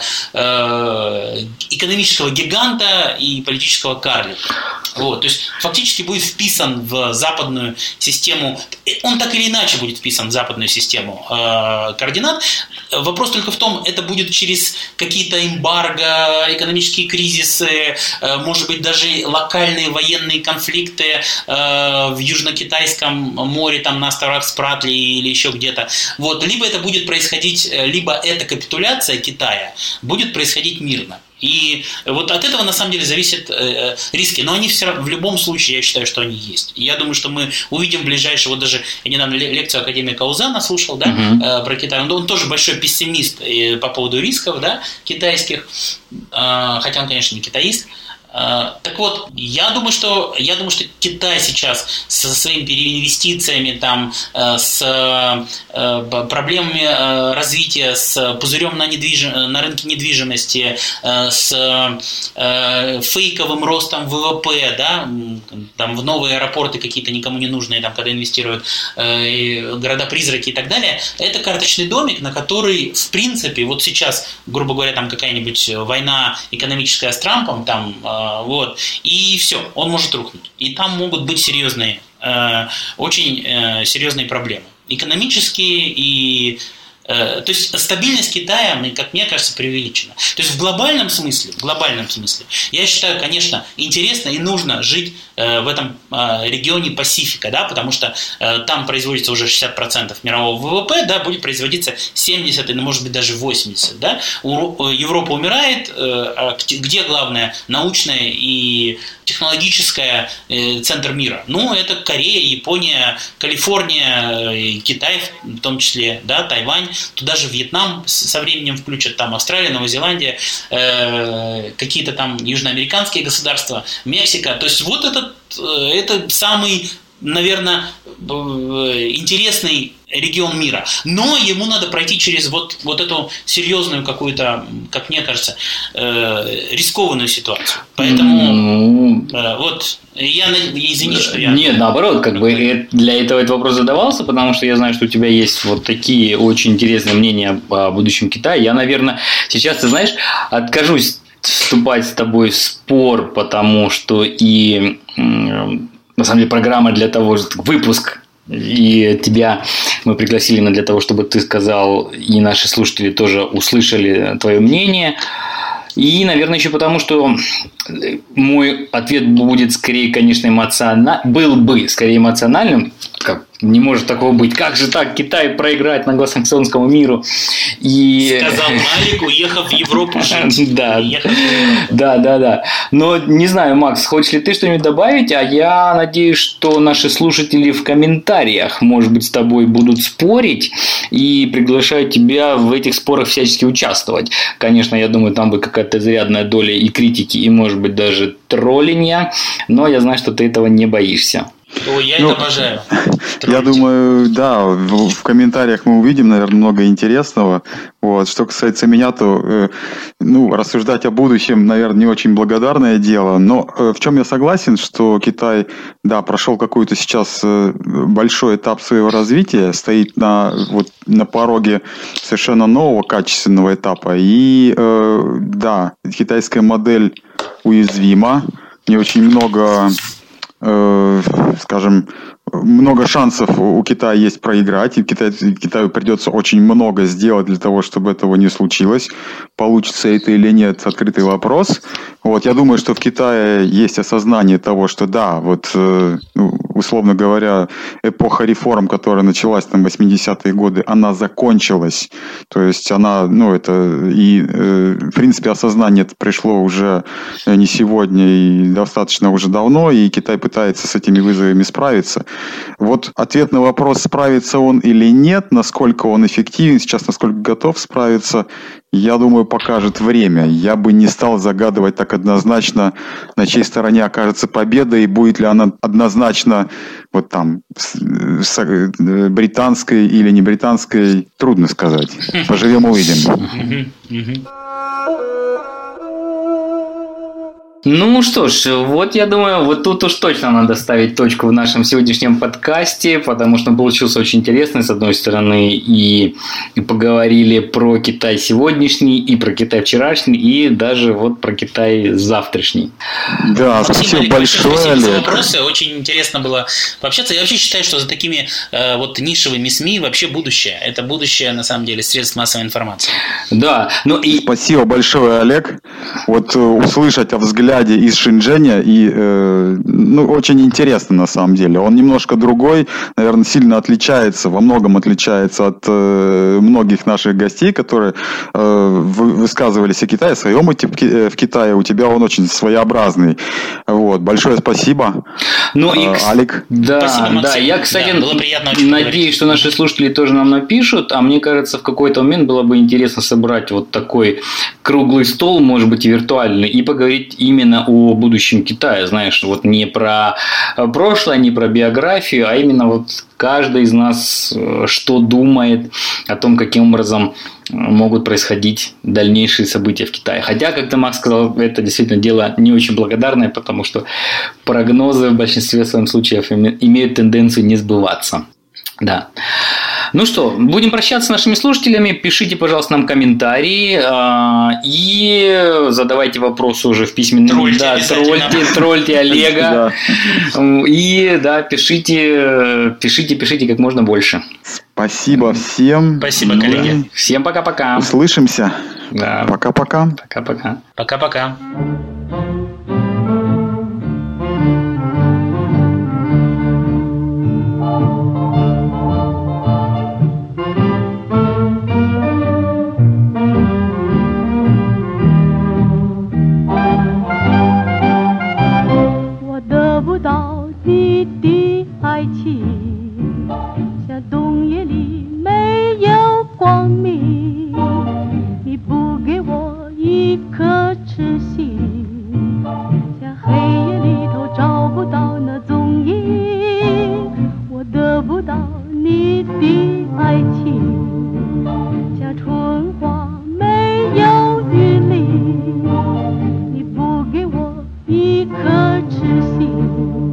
э, экономического гиганта и политического карлика. Вот, то есть фактически будет вписан в западную систему, он так или иначе будет вписан в западную систему э, координат. Вопрос только в том, это будет через какие-то эмбарго, экономические кризисы, э, может быть даже локальные военные конфликты э, в Южно-Китайском море, там на островах Спратли или еще где-то. Вот, либо это будет происходить, либо эта капитуляция Китая будет происходить мирно. И вот от этого на самом деле зависят э, риски. Но они все равно, в любом случае, я считаю, что они есть. И я думаю, что мы увидим в ближайшее, вот даже я недавно лекцию академика Узана слушал, да, uh-huh. э, про Китай. Он, он тоже большой пессимист э, по поводу рисков, да, китайских, э, хотя он, конечно, не китаист. Так вот, я думаю, что я думаю, что Китай сейчас со своими переинвестициями, там, с проблемами развития, с пузырем на, недвиж... на рынке недвижимости, с фейковым ростом ВВП, да, там, в новые аэропорты какие-то никому не нужные, там, когда инвестируют, города-призраки и так далее, это карточный домик, на который, в принципе, вот сейчас, грубо говоря, там какая-нибудь война экономическая с Трампом, там, вот, и все, он может рухнуть. И там могут быть серьезные, э, очень э, серьезные проблемы. Экономические и... Э, то есть стабильность Китая, как мне кажется, преувеличена. То есть в глобальном смысле, в глобальном смысле, я считаю, конечно, интересно и нужно жить э, в этом э, регионе Пасифика, да, потому что э, там производится уже шестьдесят процентов мирового ВВП, да, будет производиться семьдесят или, может быть, даже восемьдесят, да. У, Европа умирает, э, а где главное научное и технологическое э, центр мира? Ну, это Корея, Япония, Калифорния, э, Китай в том числе, да, Тайвань. Туда же Вьетнам со временем включат, там Австралия, Новая Зеландия, э, какие-то там южноамериканские государства, Мексика. То есть вот этот, это самый, наверное, интересный регион мира. Но ему надо пройти через вот, вот эту серьезную какую-то, как мне кажется, э, рискованную ситуацию. Поэтому э, вот я, извини, что я... Нет, наоборот, как бы для этого этот вопрос задавался, потому что я знаю, что у тебя есть вот такие очень интересные мнения о будущем Китая. Я, наверное, сейчас, ты знаешь, откажусь вступать с тобой в спор, потому что и на самом деле программа для того, выпуск, и тебя мы пригласили для того, чтобы ты сказал, и наши слушатели тоже услышали твое мнение. И, наверное, еще потому, что мой ответ будет скорее, конечно, эмоциональным, был бы скорее эмоциональным, как Не может такого быть. Как же так Китай проиграть англосаксонскому миру? И... Сказал Алик, уехав в Европу жить. Да, да, да, да. Но не знаю, Макс, хочешь ли ты что-нибудь добавить? А я надеюсь, что наши слушатели в комментариях, может быть, с тобой будут спорить и приглашаю тебя в этих спорах всячески участвовать. Конечно, я думаю, там будет какая-то изрядная доля и критики, и, может быть, даже троллинга, но я знаю, что ты этого не боишься. Ой, я ну, это обожаю. Я думаю, да, в, в комментариях мы увидим, наверное, много интересного. Вот. Что касается меня, то э, ну, рассуждать о будущем, наверное, не очень благодарное дело. Но э, в чем я согласен, что Китай, да, прошел какой-то сейчас э, большой этап своего развития, стоит на, вот, на пороге совершенно нового качественного этапа. И э, да, китайская модель уязвима, не очень много... скажем, много шансов у Китая есть проиграть, и Китай, Китаю придется очень много сделать для того, чтобы этого не случилось. Получится это или нет, открытый вопрос. Вот, я думаю, что в Китае есть осознание того, что да, вот, ну, условно говоря, эпоха реформ, которая началась там в восьмидесятые годы, она закончилась. То есть она, ну, это и, в принципе, осознание это пришло уже не сегодня и достаточно уже давно, и Китай пытается с этими вызовами справиться. Вот ответ на вопрос, справится он или нет, насколько он эффективен сейчас, насколько готов справиться, я думаю, покажет время. Я бы не стал загадывать так однозначно, на чьей стороне окажется победа, и будет ли она однозначно вот там британской или не британской, трудно сказать. Поживем, увидим. Ну что ж, вот я думаю, вот тут уж точно надо ставить точку в нашем сегодняшнем подкасте, потому что он получился очень интересный, с одной стороны, и поговорили про Китай сегодняшний, и про Китай вчерашний, и даже вот про Китай завтрашний. Да, спасибо, спасибо большое, спасибо Олег. за вопросы, очень интересно было пообщаться. Я вообще считаю, что за такими э, вот нишевыми СМИ вообще будущее. Это будущее, на самом деле, средств массовой информации. Да, ну и... Спасибо большое, Олег. Вот услышать о взгляде из Шэньчжэня и э, ну, очень интересно на самом деле. Он немножко другой, наверное, сильно отличается, во многом отличается от э, многих наших гостей, которые э, высказывались о Китае, о своем опыте в Китае. У тебя он очень своеобразный. Вот. Большое спасибо. Ну, и, э, Алик. Да, спасибо, да, я, кстати, да, было приятно надеюсь, поговорить. что наши слушатели тоже нам напишут, а мне кажется, в какой-то момент было бы интересно собрать вот такой круглый стол, может быть, и виртуальный, и поговорить именно о будущем Китая, знаешь, вот не про прошлое, не про биографию, а именно вот каждый из нас что думает о том, каким образом могут происходить дальнейшие события в Китае. Хотя, как ты, Макс, сказал, это действительно дело не очень благодарное, потому что прогнозы в большинстве своих случаев имеют тенденцию не сбываться. Да. Ну что, будем прощаться с нашими слушателями. Пишите, пожалуйста, нам комментарии э, и задавайте вопросы уже в письменном. Тролльте, да, тролльте, тролльте Олега. И да, пишите, пишите, пишите как можно больше. Спасибо всем. Спасибо, коллеги. Всем пока-пока. Услышимся. Да. Пока-пока. Пока-пока. Пока-пока. 一颗痴心